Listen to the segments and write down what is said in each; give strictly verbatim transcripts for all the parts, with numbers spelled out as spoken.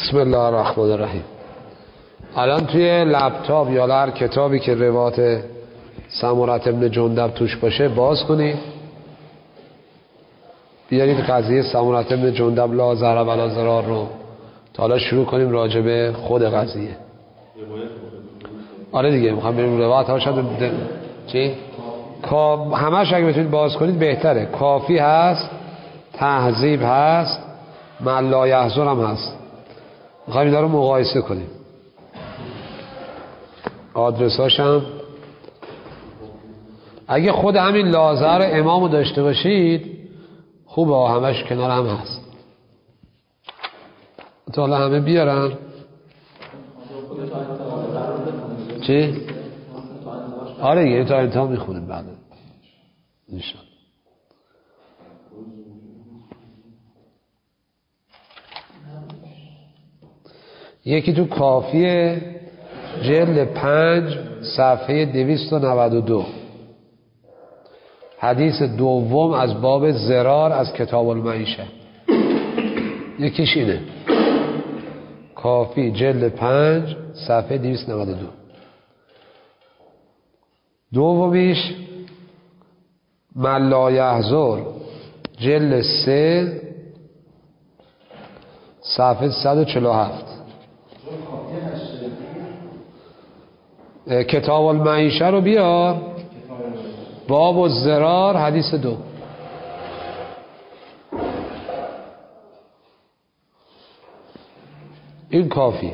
بسم الله الرحمن الرحیم. الان توی لپتاپ یا هر کتابی که روایت سمرة بن جندب توش باشه باز کنید، بیارید قضیه سمرة بن جندب لا ضرر ولا ضرار رو تا حالا شروع کنیم راجع به خود قضیه. آره دیگه میخوام بریم روایت ها شد چی؟ همش اگه بتونید باز کنید بهتره. کافی هست، تهذیب هست، من لا یحضر هم هست. میخوایم اینا رو مقایسه کنیم. آدرس هاشم اگه خود همین لازر امامو داشته باشید خوبه، همش کنار هم هست. تا حالا همه بیارن چی؟ آره دیگه تا انتها میخونیم بعد نشان. یکی تو کافیه جلد پنج صفحه دویست و نود و دو، حدیث دوم از باب ضرار از کتاب المعیشه. یکیش اینه، کافی جلد پنج صفحه دویست و نود و دو. دومیش من لا یحضر جلد سه صفحه صد و چهل و هفت. کتاب المعیشه رو بیار، باب الضرار حدیث دو. این کافی.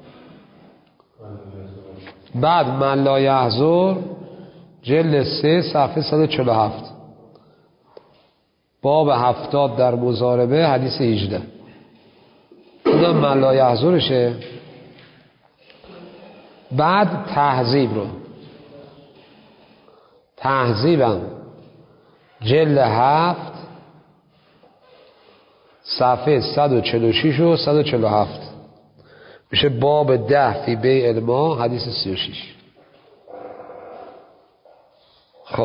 بعد من لا یحضر جلد سه صفحه صد و چهل و هفت، باب هفتاد در مضاربه حدیث هجده. اونم من لا یحضرشه. بعد تهذیب رو، تهذیبم جلد هفت صفحه صد و چهل و شش و صد و چهل و هفت میشه باب ده فی بیع الماء حدیث سی و شش. خب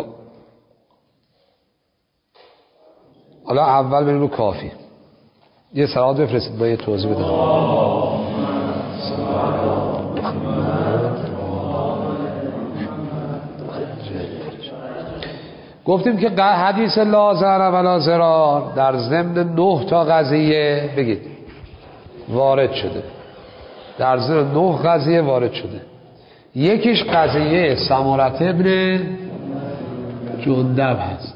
حالا اول بریم رو کافی. یه صلوات بفرستید با یه توضیح بدم. گفتیم که حدیث لا ضرر ولا ضرار در ضمن نه تا قضیه بگید وارد شده، در ضمن نه قضیه وارد شده. یکیش قضیه سمرة بن جندب هست.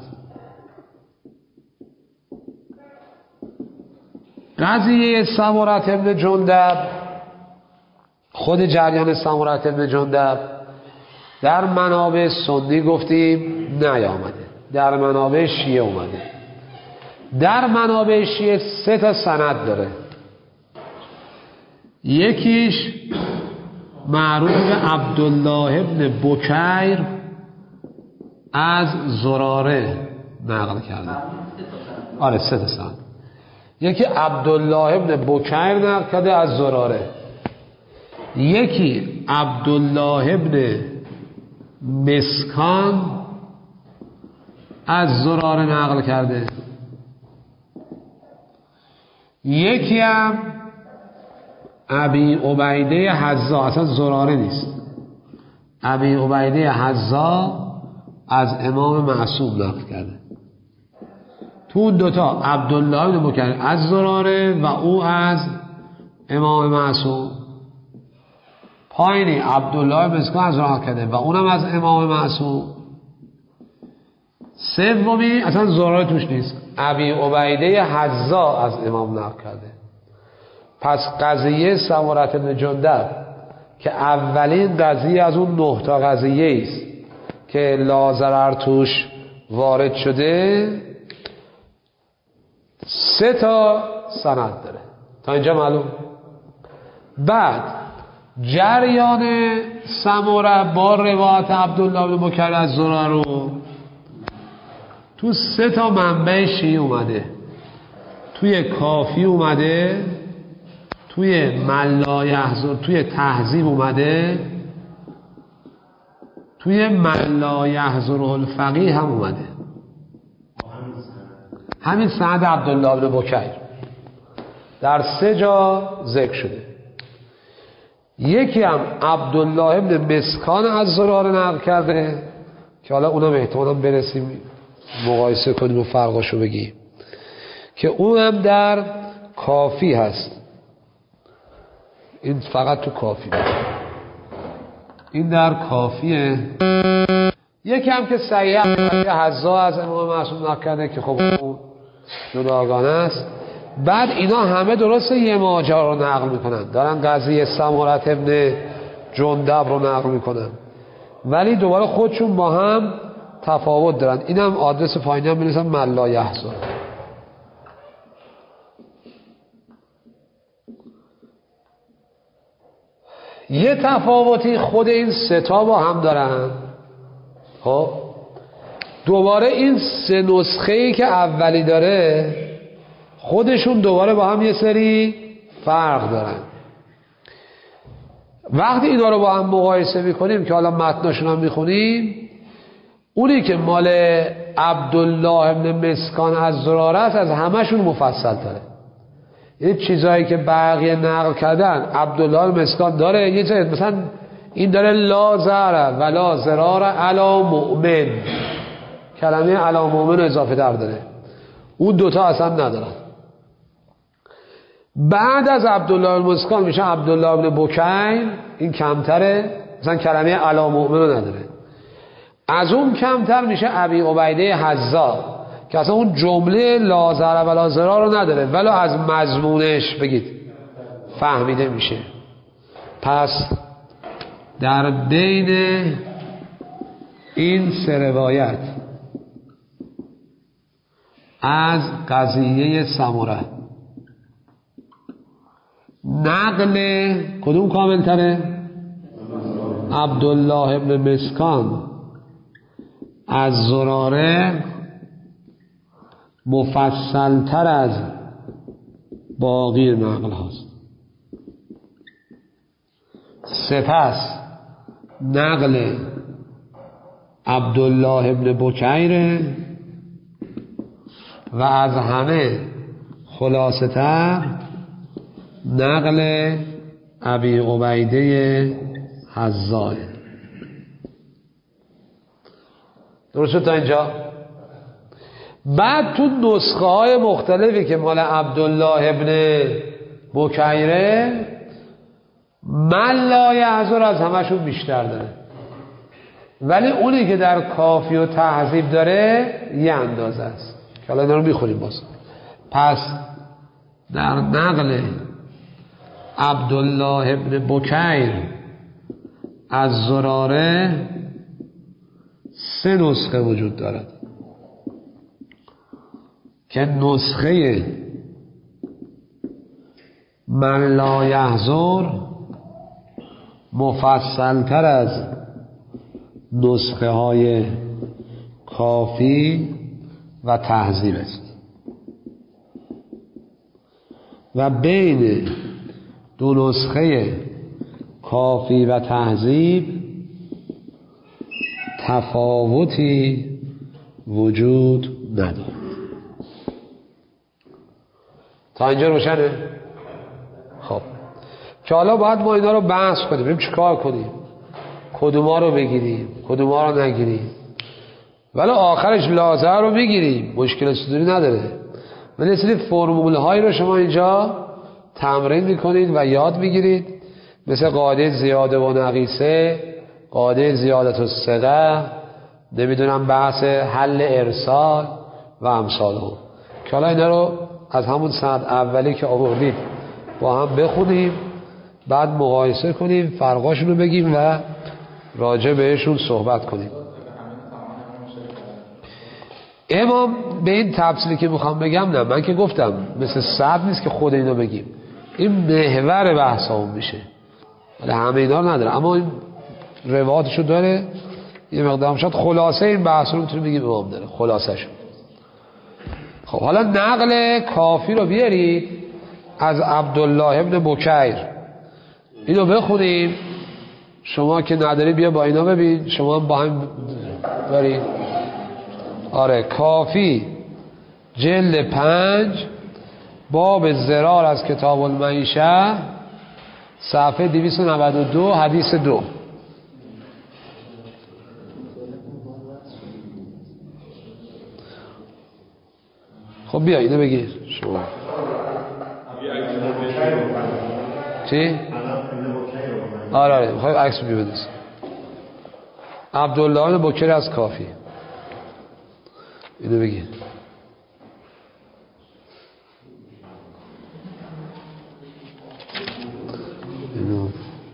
قضیه سمرة بن جندب، خود جریان سمرة بن جندب در منابع سنی گفتیم نیامده، در منابع شیعه اومده. در منابع شیعه سه تا سند داره. یکیش معروف به عبدالله ابن بکیر از زراره نقل کرده. آره سه تا سند. یکی عبدالله ابن بکیر نقل کرده از زراره، یکی عبدالله ابن مسکان از زراره نقل کرده، یکی هم ابی عبیده حذا، اصلا زراره نیست، ابی عبیده حذا از امام معصوم نقل کرده. تو اون دوتا عبدالله بن بکیر از زراره و او از امام معصوم. پایینی عبدالله بن مسکان از زراره کرده و اونم از امام معصوم. سومی اصلا زراره توش نیست، ابی عبیده حذا از امام نقل کرده. پس قضیه سمرة بن جندب که اولین قضیه از اون نه تا قضیه است که لا ضرر توش وارد شده سه تا سند داره. تا اینجا معلوم؟ بعد جریان سمرة با روایت عبدالله بن بکیر از زراره رو تو سه تا منبع شیعه اومده. توی کافی اومده، توی من لا یحضر، توی تهذیب اومده، توی من لا یحضر الفقیه هم اومده. همین سند عبدالله بن بکیر. در سه جا ذکر شده. یکی هم عبدالله ابن مسکان از زراره نقل کرده که حالا اونم احتمالا برسیم مقایسه کنیم و فرقاشو بگیم که اونم در کافی هست. این فقط تو کافی بود. این در کافیه. یکی هم که صحیح حزا از امام معصوم نقل کرده که خب اون جداگانه است. بعد اینا همه درسته یه ماجرا رو نقل میکنن، دارن قضیه سمورة ابن جندب رو نقل میکنن، ولی دوباره خودشون با هم تفاوت دارن. اینم آدرس پایینی هم بنویسن من لا یحزن. یه تفاوتی خود این سه تا با هم دارن. خب دوباره این سه نسخه‌ای که اولی داره خودشون دوباره با هم یه سری فرق دارن. وقتی اینا رو با هم مقایسه میکنیم که حالا متناشون هم میخونیم، اونی که مال عبدالله ابن مسکان از زراره است از همشون مفصل تره. این چیزهایی که بقیه نقل کردن عبدالله ابن مسکان داره، یه جایی مثلا این داره لا ضرر ولا ضرار علی مؤمن، کلمه علی مؤمن اضافه در داره، اون دوتا اصلا ندارن. بعد از عبدالله المسکان میشه عبدالله ابن بکیر، این کمتره، مثلا کلمه علی مؤمن رو نداره. از اون کمتر میشه ابی عبیده حزا که اصلا اون جمله لا ضرر ولا ضرار رو نداره، ولی از مضمونش بگید فهمیده میشه. پس در بین این سه روایت از قضیه سمره نقل کدوم کامل تره؟ عبدالله ابن مسکان از زراره مفصل تر از باقی نقل هاست. سپس نقل عبدالله ابن بکیر و از همه خلاصه تر نقل ابی عبیده حزا. درسته تا اینجا؟ بعد تو نسخه های مختلفی که مال عبدالله ابن بکیره من لا یحزن از همشون بیشتر داره، ولی اونی که در کافی و تهذیب داره یه اندازه است که حالا اینا رو میخوریم باز. پس در نقل عبدالله ابن بکیر از زراره سه نسخه وجود دارد که نسخه من لا یحزن مفصل تر از نسخه های کافی و تهذیب است و بین دو نسخه کافی و تهذیب تفاوتی وجود ندارد. تا اینجا روشنه؟ خب که حالا باید ما اینا رو بحث کنیم، ببینیم چیکار کنیم، کدوما رو بگیریم کدوما رو نگیریم، ولی آخرش لازم رو بگیریم، مشکل صدوری نداره. ولی سری فرمول هایی رو شما اینجا تمرین میکنید و یاد میگیرید، مثل قاعده زیاده و نقیصه، قاعده زیادت و صدق، نمیدونم بحث حل ارسال و امثال هم، که حالا اینا رو از همون سند اولی که آوردید با هم بخونیم، بعد مقایسه کنیم، فرقاشون رو بگیم و راجع بهشون صحبت کنیم. امام به این تفصیلی که میخوام بگم، نه من که گفتم مثل صد نیست که خود اینو بگیم، این محور بحث همون میشه، ولی همه اینا رو نداره، اما این روایتشو داره یه مقدار. شد خلاصه این بحث رو میتونیم بگیم امام داره خلاصه شد. خب حالا نقل کافی رو بیارید از عبدالله ابن بکیر، اینو بخونیم. شما که نداری بیا با اینا ببین، شما هم با هم دارید. آره کافی جلد پنج باب ضرار از کتاب المعیشه صفحه دویست و نود و دو حدیث دو. خب بیا اینو بگیر شما. چی؟ آره آره میخوای عکس بی بدیس عبدالله بکر از کافی. اینو بگیر. اینو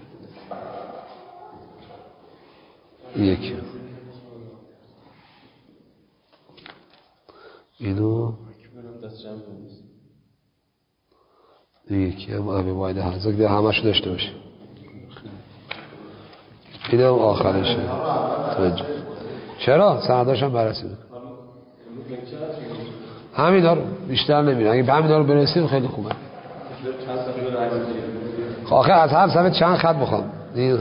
یکی اینو یکی هم آبی باید حضر که همه شو داشته باشه. این هم آخرشه. توجه. چرا؟ سنداش هم برسیده. همین ها رو بیشتر نمیره. اگه به همین ها رو برسیم خیلی خوبه. آخه از هر صفحه چند خط بخوام. این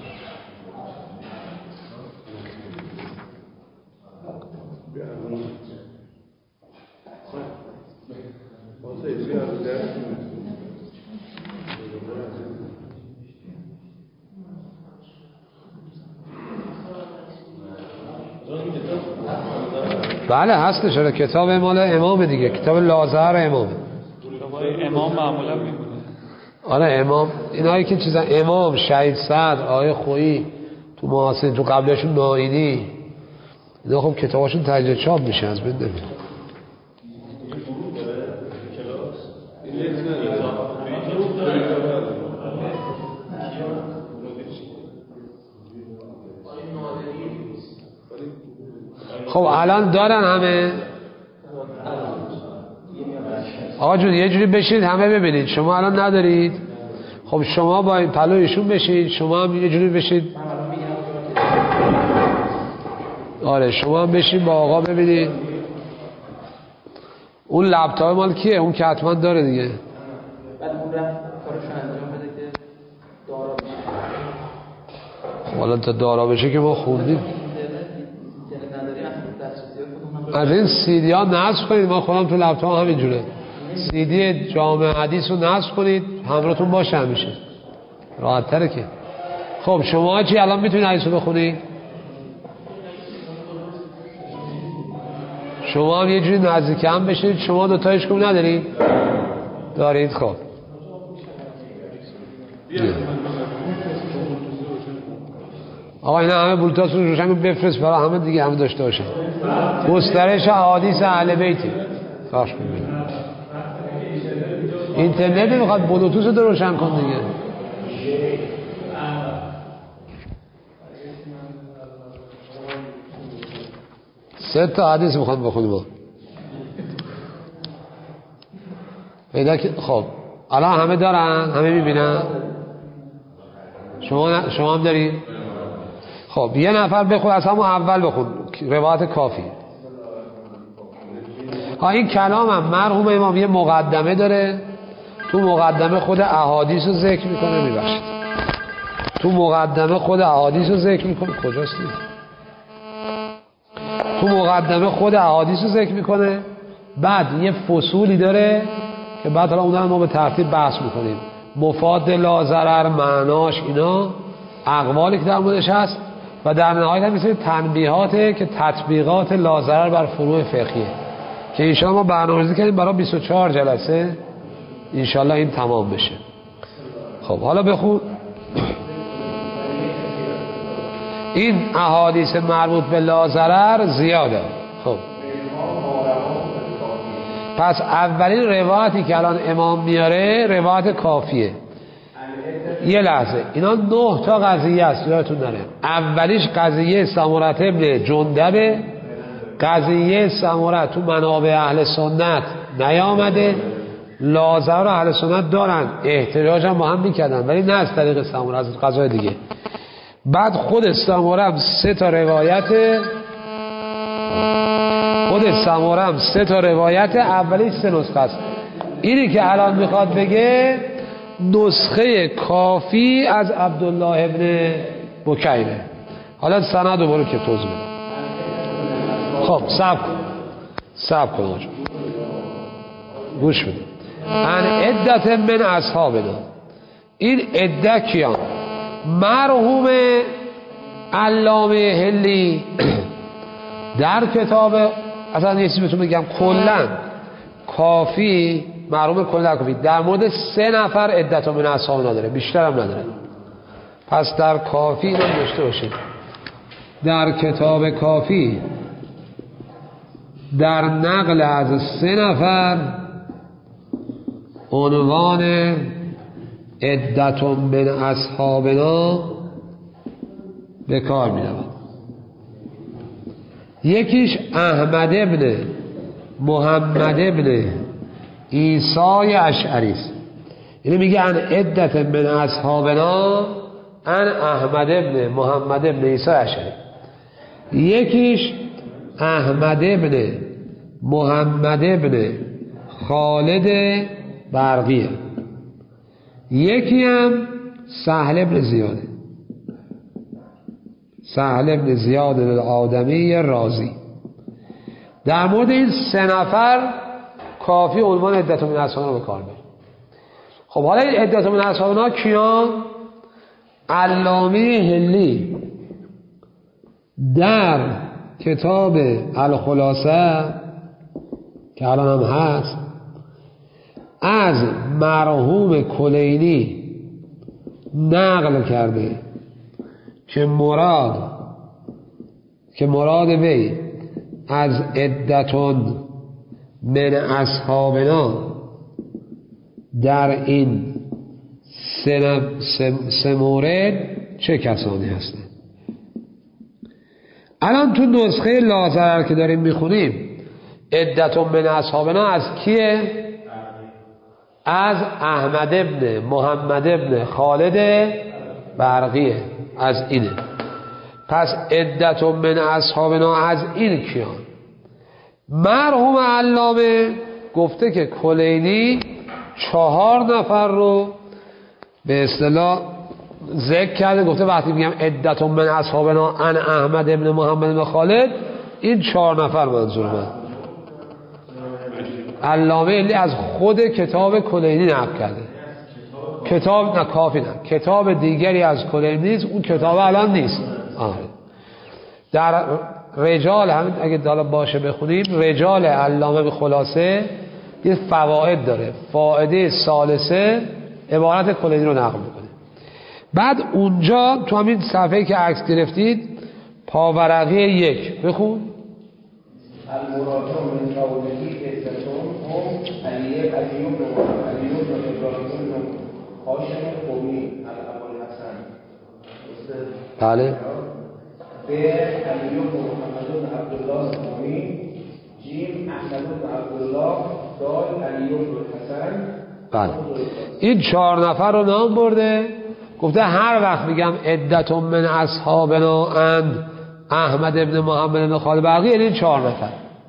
بله هستش. چرا کتاب مال امام دیگه، کتاب لازهر امام. امام معمولا میمونه. آره امام اینایی که چیزا امام شهید صدر آیه خویی تو معاصر تو قبلشون ناینی اینا خب کتاباشون تجدید چاپ میشه از بین نمیاد. خب الان دارن همه. آقا جون یه جوری بشید همه ببینید. شما الان ندارید. خب شما با این پلویشون بشید. شما هم یه جوری بشید. آره شما هم بشید با آقا ببینید. اون لپتاپ مال کیه؟ اون که حتما داره دیگه. بعد اون رفت کارشو انجام بده که دارا بشه. خب حالا تا دارا بشه که ما خوندیم. از این سیدی ها نصب کنید. ما خودم تو لپتاپ همینجوره. سیدی جامع حدیث رو نصب کنید همراهتون باشه همیشه. راحت تره که. خب شما چی الان میتونید حدیث رو بخونید؟ شما هم یه جوری نزدیک هم بشید. شما دوتایش کم ندارید؟ دارید. خب آقا اینا همه بلوتوث رو روشن بفرست برای همه دیگه همه داشته باشه. گسترش احادیث اهل بیتی کاش ببینید. اینترنت میخواد بلوتوث رو روشن کن دیگه. سه تا حدیث میخوام بخونیم ما. پیدا که خب الان همه دارن، همه میبینن. شما شما هم دارید. خب یه نفر بخون از همون اول بخون روایت کافی. ها این کلام هم مرحوم امام یه مقدمه داره. تو مقدمه خود احادیث رو ذکر میکنه. میبخشید تو مقدمه خود احادیث رو ذکر میکنه. کجاست این؟ تو مقدمه خود احادیث رو ذکر میکنه. بعد یه فصولی داره که بعد حالا اونها ما به ترتیب بحث میکنیم. مفاد لا ضرر، معناش، اینا اقوالی که در موردش هست و در نهایت هم مثل تنبیهاته که تطبیقات لا ضرر بر فروع فقهیه که انشاءالله ما برنامه‌ریزی کردیم برای بیست و چهار جلسه. انشاءالله این تمام بشه. خب حالا بخون. این احادیث مربوط به لا ضرر زیاده. خب پس اولین روایتی که الان امام میاره روایت کافیه. یه لحظه اینا نه تا قضیه است یادتون نره. اولیش قضیه سمره ابن جندبه. قضیه سمره تو منابع اهل سنت نیامده. لا ضرر اهل سنت دارن، احتجاج هم با هم میکردن ولی نه از طریق سمره، از قضای دیگه. بعد خود سمره هم سه تا روایت خود سمره هم سه تا روایت اولی سه نسخه است. اینی که الان میخواد بگه نسخه کافی از عبدالله ابن بکیره. حالا سند رو برو که توضیح بدم. خب صبر کن صبر کن آجا گوش بده. ان عدت من اصحابنا. این عده کیان؟ مرحوم علامه هلی در کتاب، اصلا یه چیزی بهتون بگم، کلا کافی مرحوم کلا در کافی در مورد سه نفر عدت من اصحابنا داره، بیشتر هم نداره. پس در کافی اینو داشته باشید. در کتاب کافی در نقل از سه نفر عنوان عدت من اصحابنا به کار می رود. یکیش احمد ابن محمد ابن عیسی اشعری است. اینو میگه ان عدت من اصحابنا ان احمد ابن محمد ابن عیسی اشعری. یکیش احمد ابن محمد ابن خالد برقیه. یکی هم سهل ابن زیاده، سهل ابن زیاد الآدمی رازی. در مورد این سه نفر کافی عنوان عدت من اصحابنا به کار میبره. خب حالا این عدت من اصحابنا کیان؟ علامه هلی در کتاب الخلاصه که الان هم هست از مرحوم کلینی نقل کرده که مراد که مراد وی از عدتون من اصحابنا در این سه, سه, سه مورد چه کسانی هستند. الان تو نسخه لازرر که داریم میخونیم عدتون من اصحابنا از کیه؟ از احمد ابن محمد ابن خالد برقیه، از اینه. پس عدتون من اصحابنا از این کیان؟ مرحوم علامه گفته که کلینی چهار نفر رو به اصطلاح ذکر کرده. گفته وقتی میگم عدتون من اصحابنا ان احمد ابن محمد ابن خالد، این چهار نفر منظور من. علامه علی از خود کتاب کلینی نقل کرده. کتاب نه کافی نه کتاب دیگری از کلینی نیست، اون کتاب الان نیست. آره. در رجال همین اگه دالا باشه بخونیم، رجال علامه به خلاصه یه فواید داره. فائده ثالثه عبارت کلینی رو نقل میکنه. بعد اونجا تو همین صفحه که عکس گرفتید پاورقی یک بخون. المراجع من قوله عدتون هم علیه قدیون و علیون و ابراهیم و هاشم قومی ابوالحسن. بله. به علیون و محمد و عبدالله قومی، جیم احمد و عبدالله، دال علیون و حسن. بله. این چهار نفر رو نام برده. گفته هر وقت میگم عدتون من اصحابنا اند احمد ابن محمد ابن خالد برقی، یعنی این چهار نفر.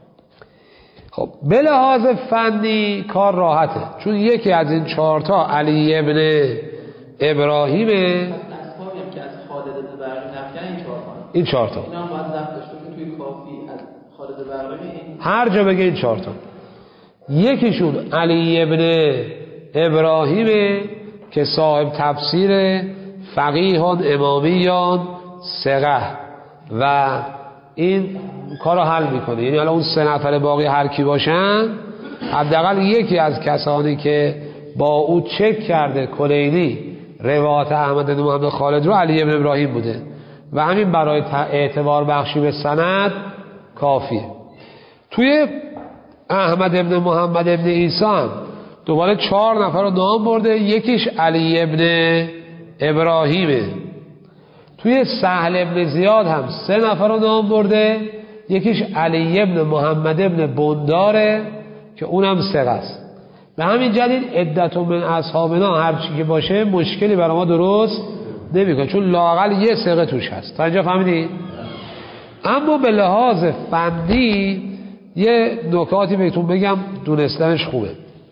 خب به لحاظ فنی کار راحته، چون یکی از این چهار تا علی ابن ابراهیمه. اصحابی هم که از خالد برقی نفیان این چهار تا. این چهار تا. اینا هم باید ضبط داشته که توی کافی از خالد برقی این هر جا بگه این چهار تا. یکیشون علی ابن ابراهیمه که صاحب تفسیر فقیهان امامیان ثقه و این کار رو حل میکنه. یعنی حالا اون سه نفر باقی هر کی باشن، حداقل یکی از کسانی که با او چک کرده کلینی روایت احمد بن محمد خالد رو علی ابن ابراهیم بوده و همین برای اعتبار بخشی به سند کافیه. توی احمد بن محمد ابن عیسی دوباره چهار نفر رو نام برده. یکیش علی ابن ابراهیمه. توی سهل ابن زیاد هم سه نفر رو نام برده. یکیش علی ابن محمد ابن بنداره که اونم ثقه است. به همین جدید عدت من اصحابنا هر چی که باشه مشکلی برای ما درست نمیکنه، چون لااقل یه ثقه توش هست. تا اینجا فهمیدید؟ اما به لحاظ فنی یه نکاتی بهتون بگم دونستنش خوبه.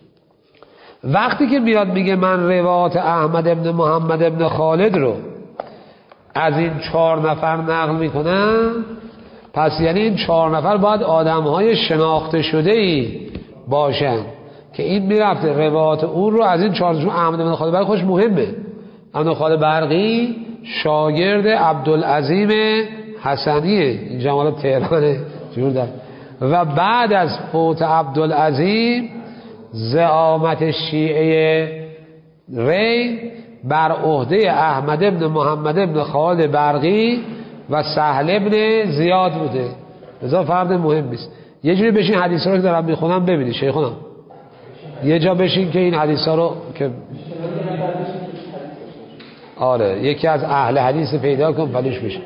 وقتی که میاد میگه من روایت احمد ابن محمد ابن خالد رو از این چهار نفر نقل میکنم، پس یعنی این چهار نفر باید آدمهای شناخته شده ای باشن که این میرفته روایات اون رو از این چهارشون. احمد بن خالد برقی خوش مهمه. احمد بن خالد برقی شاگرد عبدالعظیم حسنیه، این جمال تهرانه جور در. و بعد از فوت عبدالعظیم زعامت شیعه ری بر عهده احمد بن محمد بن خالد برقی و سهل بن زیاد بوده. لذا فرد مهم است. یه جوری بشین حدیث رو که دارم میخونم ببینید شیخونم، یه جا بشین که این حدیث رو که آره یکی از اهل حدیث پیدا کن پلوش بشه.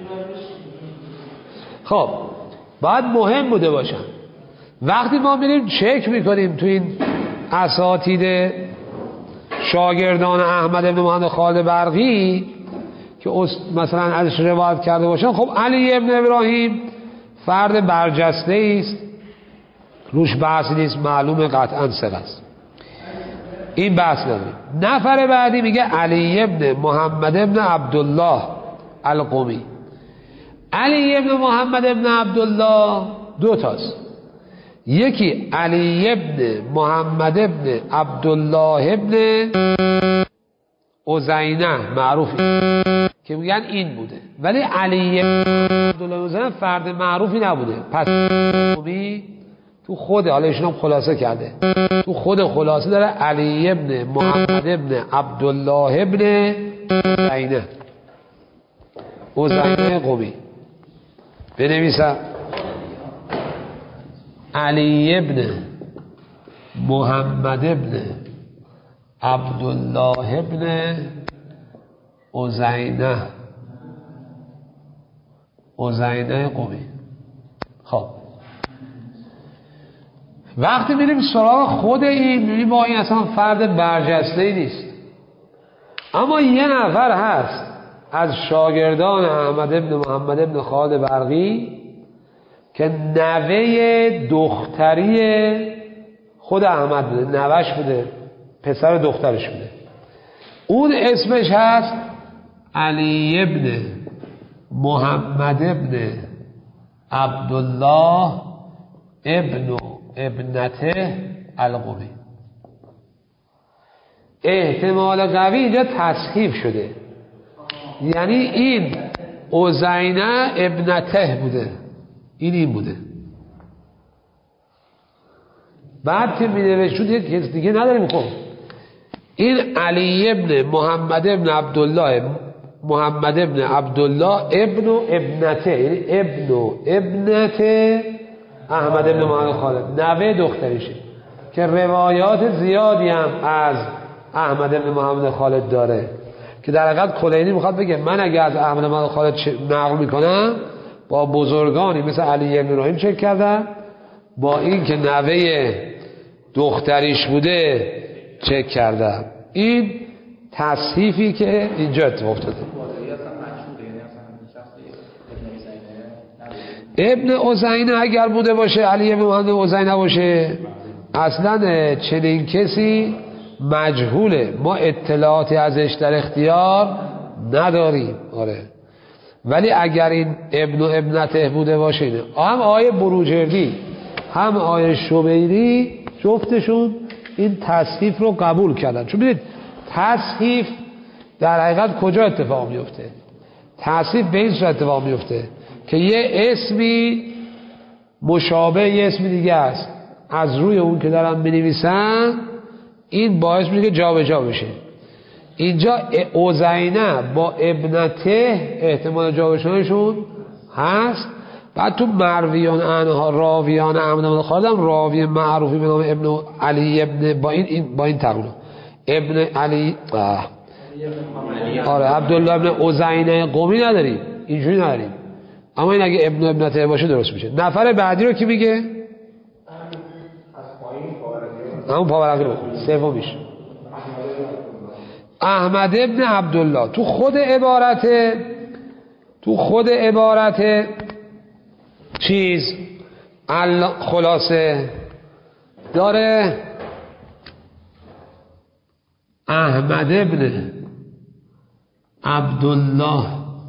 خب باید مهم بوده باشن. وقتی ما میریم چک میکنیم تو این اساتید شاگردان احمد بن محمد خالد برقی که مثلا ازش روایت کرده باشن، خب علی ابن ابراهیم فرد برجسته است، روش بحثی نیست، معلومه قطعا ثقه است، این بحث نداریم. نفر بعدی میگه علی ابن محمد ابن عبدالله القمی. علی ابن محمد ابن عبدالله دو تاست، یکی علی ابن محمد ابن عبدالله ابن عزینه معروفی که میگن این بوده، ولی علی ابن عبدالله عزینه فرد معروفی نبوده. پس قمی تو خود، حالا ایشون هم خلاصه کرده، تو خود خلاصه داره علی ابن محمد ابن عبدالله ابن عزینه عزینه قمی. بنویسم علی ابن محمد ابن عبدالله ابن عزینه عزینه قمی. خب وقتی میریم سراغ خود این میبینیم با این اصلا فرد برجسته نیست، اما یه نفر هست از شاگردان احمد ابن محمد ابن خالد برقی که نوه دختری خود احمد بوده، نوش بوده، پسر دخترش بوده. اون اسمش هست علی ابن محمد ابن عبدالله ابن ابنته القمی. احتمال قوی اینجا تصحیف شده، یعنی این عزینه ابنته بوده، این این بوده. بعد که می نوشت یک کس دیگه نداریم. خب این علی ابن محمد ابن عبدالله محمد ابن عبدالله ابن ابنته، یعنی ابن ابنته احمد ابن محمد خالد، نوه دختریشه که روایات زیادی هم از احمد ابن محمد خالد داره که در حقیقت کلینی میخواد بگه من اگه از احمد ابن محمد خالد نقل میکنم با بزرگانی مثل علی ابن ابراهیم چک کردم، با این که نوه دختریش بوده چک کردم. این تصحیفی که اینجا اتفاق افتاده. ابن عزینه اگر بوده باشه، علی ابن محمد عزینه باشه، اصلا چنین کسی مجهوله، ما اطلاعاتی ازش در اختیار نداریم. آره ولی اگر این ابن و ابنته بوده باشه، هم آیه بروجردی هم آیه شبیری جفتشون این تصحیف رو قبول کردن. چون ببینید تصحیف در حقیقت کجا اتفاق میفته؟ تصحیف به این صورت اتفاق میفته که یه اسمی مشابه یه اسم دیگه است، از روی اون که دارن بنویسن این باعث میشه که جا به جا بشه. اینجا عزینه با ابنته احتمال جا به جاشون هست. بعد تو مرویان انها راویان احمد بن خالد هم راوی معروفی به نام ابن علی ابن با این, این با این تقریبا ابن علی آه. آره عبدالله ابن عزینه قمی نداریم، اینجوری نداریم، اما این اگه ابن ابنته باشه درست میشه. نفر بعدی رو کی میگه؟ همون پاورقی رو سومیش احمد ابن عبدالله. تو خود عبارت تو خود عبارت چیز خلاصه داره احمد ابن عبدالله.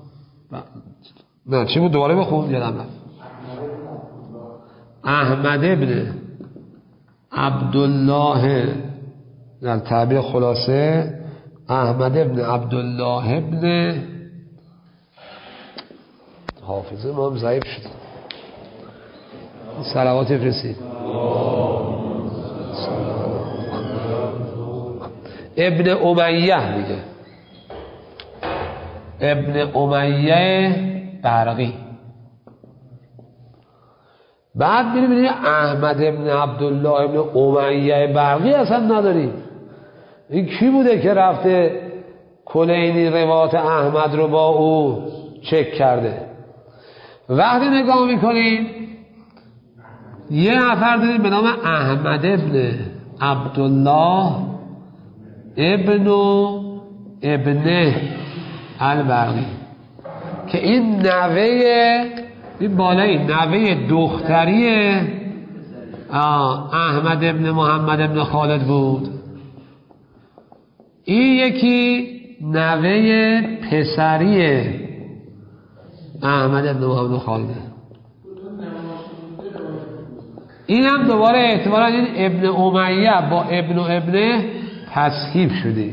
نه چی بود؟ دوباره بخون یادم رفت. احمد ابن عبدالله در تعبیر خلاصه احمد ابن عبدالله ابن حافظه ما هم ضعیف شد صلوات افرسید ابن امیه میگه ابن امیه برقی. بعد میریم میریم احمد ابن عبدالله ابن امیه برقی اصلا نداریم. این کی بوده که رفته کلینی روایت احمد رو با او چک کرده؟ وقتی نگاه میکنیم یه نفر داریم به نام احمد ابن عبدالله ابن ابن البرقی که این نوه این بالایی نوه دختری احمد ابن محمد ابن خالد بود. این یکی نوه پسری احمد ابن محمد خالد. این هم دوباره احتمالا این ابن امیه با ابن و ابن تصحیف شده.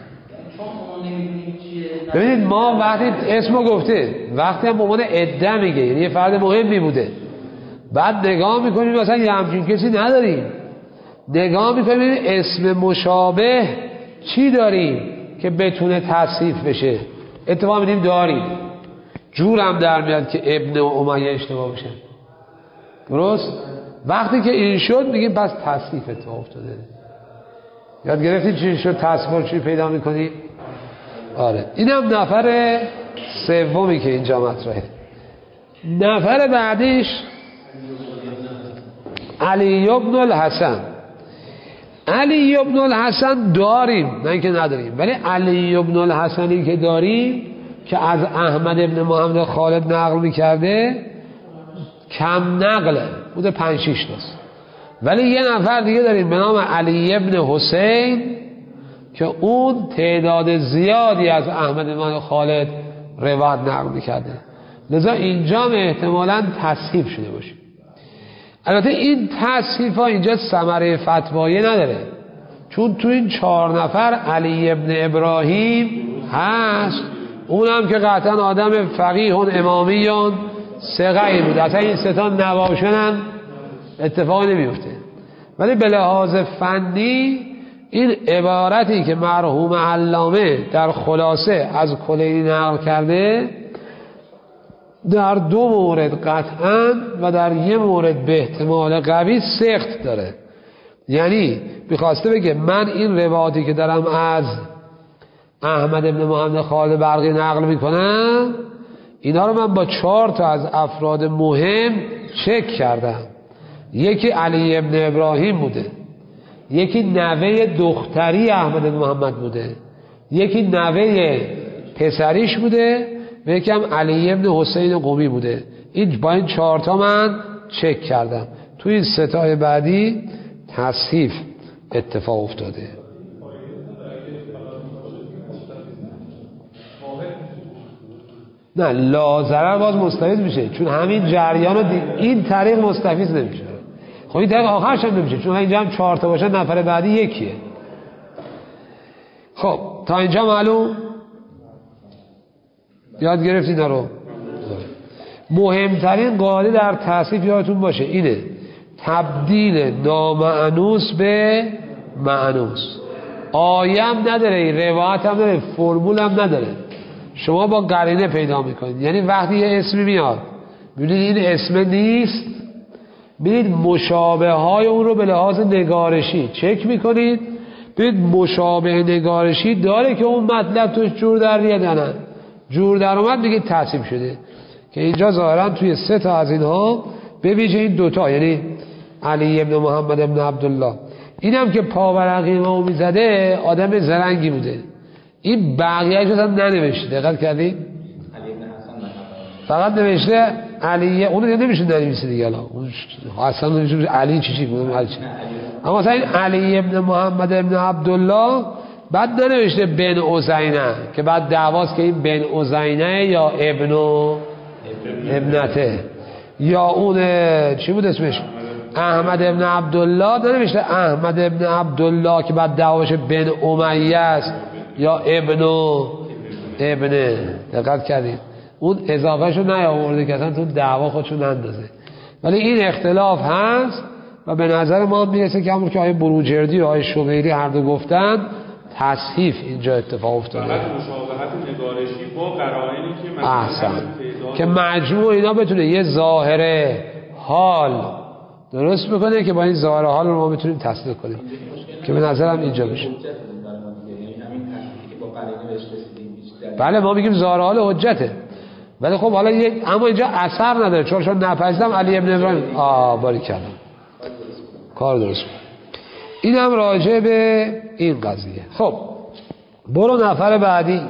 ببینید ما وقتی اسمو گفته وقتی هم به عنوان عده میگه یعنی یه فرد مهمی بوده. بعد نگاه میکنیم مثلا یه همچین کسی نداریم، نگاه میکنیم اسم مشابه چی داریم که بتونه تصحیف بشه. اتفاق میدیم داریم، جورم در میاد که ابن و امیه اشتباه بشه. درست؟ وقتی که این شد میگیم پس تصحیف اتفاق افتاده. یاد گرفتید چی شد تصحیف چی پیدا میکنی؟ آره اینم نفر سومی که اینجا مطرحه. نفر بعدیش علی بن الحسن. علی بن الحسن داریم نه اینکه نداریم، ولی علی بن الحسنی که داریم که از احمد ابن محمد خالد نقل میکرده کم نقله بوده، پنج شیش تاست. ولی یه نفر دیگه داریم به نام علی ابن حسین که اون تعداد زیادی از احمد ابن خالد روایت نقل میکرده، لذا اینجا احتمالاً تصحیف شده باشه. البته این تصحیف ها اینجا ثمره فتوایی نداره، چون تو این چهار نفر علی ابن ابراهیم هست، اونم که قطعا آدم فقیه امامیون ثقه‌ای بود، اصلا این سه تا نباشنن اتفاق نمیفته. ولی به لحاظ فنی این عبارتی که مرحوم علامه در خلاصه از کلینی نقل کرده در دو مورد قطعا و در یه مورد به احتمال قوی سخت داره. یعنی میخواسته بگه من این روایتی که دارم از احمد ابن محمد خالد برقی نقل میکنم اینا رو من با چهار تا از افراد مهم چک کردم. یکی علی ابن ابراهیم بوده، یکی نوه دختری احمد ابن محمد بوده، یکی نوه پسریش بوده و یکی هم علی ابن حسین قمی بوده. این با این چهار تا من چک کردم. تو این سه تا بعدی تصحیف اتفاق افتاده. نه لازرر باز مستفیض میشه، چون همین جریان رو این طریق مستفیض نمیشه. خب این طریق آخرش هم نمیشه، چون اینجا هم چهار تا باشه نفر بعدی یکیه. خب تا اینجا معلوم یاد گرفتین رو. مهمترین قاعده در تصحیف یادتون باشه اینه: تبدیل نامعنوس به معنوس. آیم نداره، روایت هم نداره، فرمول هم نداره، شما با قرینه پیدا میکنید. یعنی وقتی یه اسمی میاد ببینید این اسم نیست، ببینید مشابه های اون رو به لحاظ نگارشی چک میکنید، ببینید مشابه نگارشی داره که اون مطلب توش جور در میاد یا نه. جور در اومد بگید تصحیح شده. که اینجا ظاهرا توی سه تا از اینها به ویژه این دوتا، یعنی علی ابن محمد ابن عبدالله، اینم که پاورقی ما میزده آدم زرنگی بوده. این بقیه‌اش اصلا ننوشته، دقت کردید؟ فقط نوشته علی، اون رو نمیشه ننویسه دیگه. الان اصلا نمیشه علی چی چی بودم علی چی. اما مثلا این علی ابن محمد ابن عبدالله بعد ننوشته بن عزینه که بعد دعواست که این بن عزینه یا ابن ابنته یا اون چی بود اسمش احمد ابن عبدالله ننوشته احمد ابن عبدالله که بعد دعواش بن امیه است یا ابن و ابن. دقت کردید اون اضافه شو نیاورده که اصلا تو دعوا خودشو نندازه. ولی این اختلاف هست و به نظر ما میرسه که همون که آیه بروجردی و آیه شمیری هر دو گفتن تصحیف اینجا اتفاق افتاده. فقط مشابهت نگارشی با قرائنی که احسن که مجموع اینا بتونه یه ظاهر حال درست بکنه که با این ظاهر حال رو ما بتونیم تصدیق کنیم که به نظرم اینجا بشه. بله ما میگیم ظاهر حال حجته، ولی خب حالا یک اما اینجا اثر نداره چون شون نپذیرم علی ابن ابراهیم آه باری کردم کار درست. این هم راجع به این قضیه. خب برو نفر بعدی.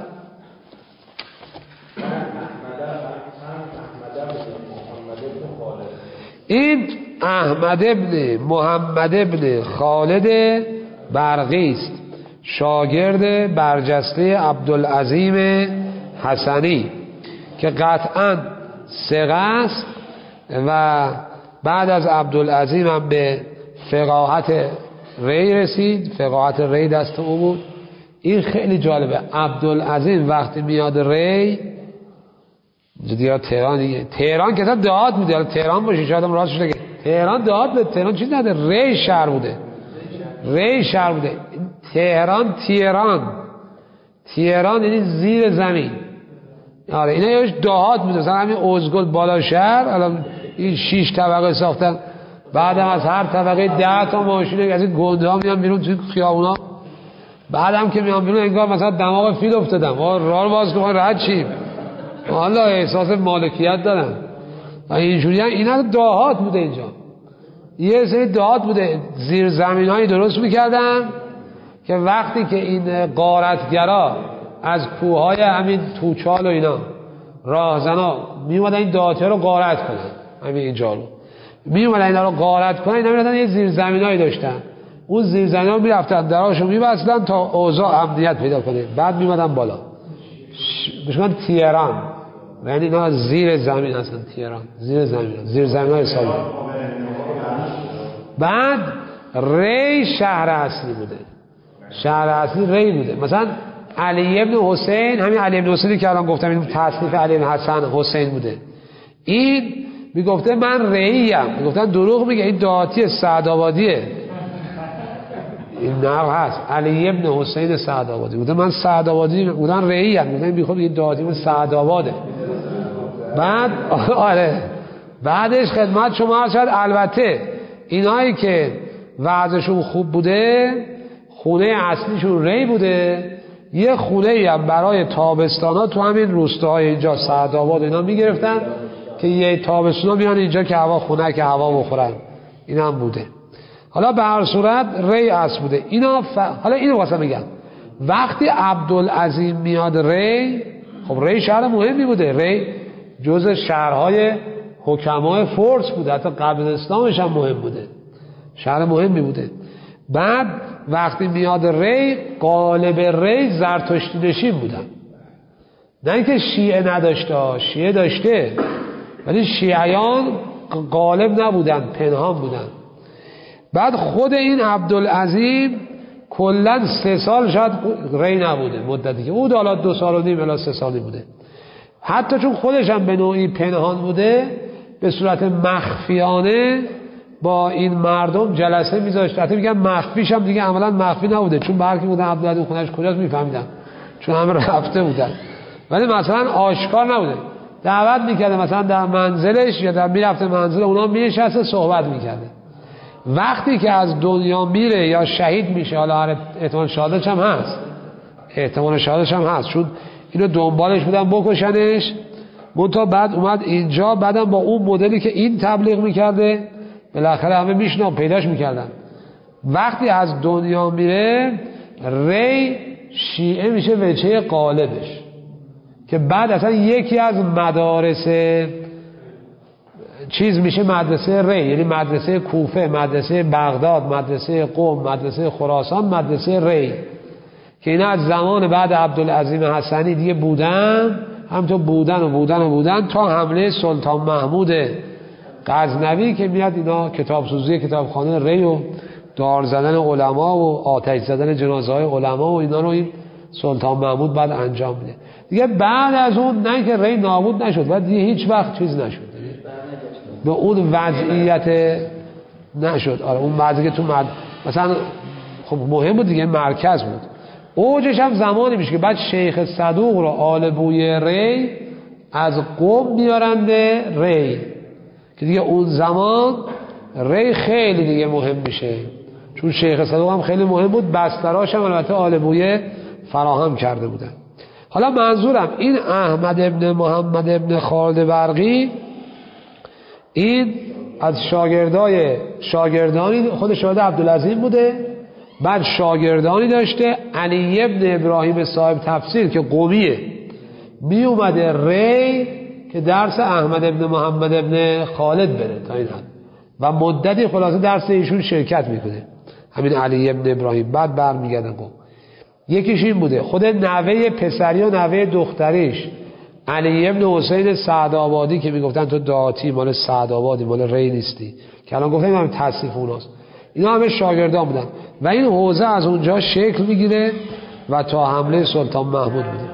این احمد ابن محمد ابن خالد برقی است، شاگرد برجسته عبدالعظیم حسنی که قطعا ثقه است و بعد از عبدالعظیم هم به فقاهت ری رسید. فقاهت ری دست او بود. این خیلی جالبه. عبدالعظیم وقتی میاد ری دیگه تهران دیگه تهران که دهات میده، تهران باشه شاید هم راستش بگه تهران دهات به تهران چیز نداره، ری شهر بوده، ری شهر بوده. تهران تیران تیران یعنی زیر زمین. آره اینا یهش دهات میده، مثلا همین اوزگل بالا شهر الان این شش طبقه ساختن، بعدم از هر طبقه ده تا ماشین از این گنده ها میان بیرون توی خیابونا، بعدم که میان بیرون انگار مثلا دماغ فیل افتادم آقا راه رو باز کنن رد شیم، حالا احساس مالکیت دارن و اینجوری. اینا دهات بوده، اینجا یه سری دهات بوده، زیر زمینایی درست میکردن که وقتی که این غارتگرا از کوههای همین توچال و اینا راهزنا میومدن این دهاتی رو غارت کنن، همین اینجا رو میومدن اینا رو غارت کنن، اینا میرفتن یه زیر زمینایی داشتن، اون زیر زمین‌ها میرفتن دراشو میبستن تا اوضاع امنیت پیدا کنه، بعد میومدن بالا بهشون تیران، یعنی اینا زیر زمین هستن، تیران زیر زمین، زیر زمین‌های سالی. بعد ری شهر اصلی بوده، شهر اصلی ری بوده. مثلا علی ابن حسین، همین علی ابن حسینی که الان گفتم این تصنیف علی ابن حسن حسین بوده، این میگفته من رییم، میگفتن دروغ میگه این دهاتی سعدآبادیه. این نقل هست علی ابن حسین سعدآبادی بوده، من سعدآبادی بودن رییم، میگفتن میخوام این دهاتی من سعدآباده. بعد آره بعدش خدمت شما شد البته اینایی که وضعشون خوب بوده خونه اصلیشون ری بوده، یه خونه هم برای تابستانا تو همین روستاهای اینجا سعدآباد اینا میگرفتن که یه تابستانا میان اینجا که هوا خونه که هوا بخورن، این هم بوده. حالا به هر صورت ری اصل بوده اینا. ف... حالا اینو واسه میگم وقتی عبدالعظیم میاد ری، خب ری شهر مهمی بوده، ری جز شهرهای حکمای فرس بوده، حتی قبل اسلامش هم مهم بوده، شهر مهمی بوده. بعد وقتی میاد ری، غالب ری زرتشتی نشین بودن، نه اینکه شیعه نداشته، شیعه داشته ولی شیعیان غالب نبودن، پنهان بودن. بعد خود این عبدالعظیم کلا سه سال شاید ری نبوده، مدتی که بود حالا دو سال و نیم الی سه سالی بوده، حتی چون خودش هم به نوعی پنهان بوده به صورت مخفیانه با این مردم جلسه میذاشت. حتی میگن مخفیش هم دیگه عملا مخفی نبوده، چون برکی بودن عبدالعظیم خونش کجاست میفهمیدن چون همه رفته بودن، ولی مثلا آشکار نبوده. دعوت میکرده مثلا در منزلش یا در میرفته منزل اونا مینشسته صحبت میکرده. وقتی که از دنیا میره یا شهید میشه، حالا احتمال شهادتش هم هست، احتمال شهادتش هم هست چون اینو دنبالش بودن بکشنش، منتها بعد اومد اینجا، بعدم با اون مدلی که این تبلیغ میکرده بالاخره همه میشنن پیداش میکردن. وقتی از دنیا میره ری شیعه میشه وجهه قالبش، که بعد اصلا یکی از مدارس چیز میشه مدرسه ری، یعنی مدرسه کوفه، مدرسه بغداد، مدرسه قم، مدرسه خراسان، مدرسه ری، که اینا از زمان بعد عبدالعظیم حسنی دیگه بودن، همینطور بودن و بودن و بودن تا حمله سلطان محمود غزنوی که میاد اینا کتاب سوزی کتابخانه ری و دار زدن علما و آتش زدن جنازه های علما و اینا رو این سلطان محمود بعد انجام میده دیگه. بعد از اون نه که ری نابود نشد و دیگه هیچ وقت چیز نشد به اون وضعیت نشد. آره اون وضعیت تو مد... مثلا خب مهم بود دیگه، مرکز بود. اوجش هم زمانی میشه که بعد شیخ صدوق رو آل بوی ری از قم میارن به ری که دیگه اون زمان ری خیلی دیگه مهم میشه، چون شیخ صدوق هم خیلی مهم بود، بستراش هم البته آل بویه فراهم کرده بودن. حالا منظورم این احمد ابن محمد ابن خالد برقی این از شاگردای شاگردانی خود شاگرد عبدالعظیم بوده، بعد شاگردانی داشته. علی ابن ابراهیم صاحب تفسیر که قمیه می اومده ری که درس احمد ابن محمد ابن خالد بره تا این حد و مدتی خلاصه درس ایشون شرکت میکنه همین علی ابن ابراهیم. بعد برمیگردن قم. یکیش این بوده خود نوه پسری و نوه دختریش علی ابن حسین سعدآبادی که میگفتن تو داتی مال سعدآبادی مال ری نیستی، که الان گفتم همین تصنیف اوناست. اینا همه شاگردان بودن و این حوزه از اونجا شکل میگیره و تا حمله سلطان محمود بوده.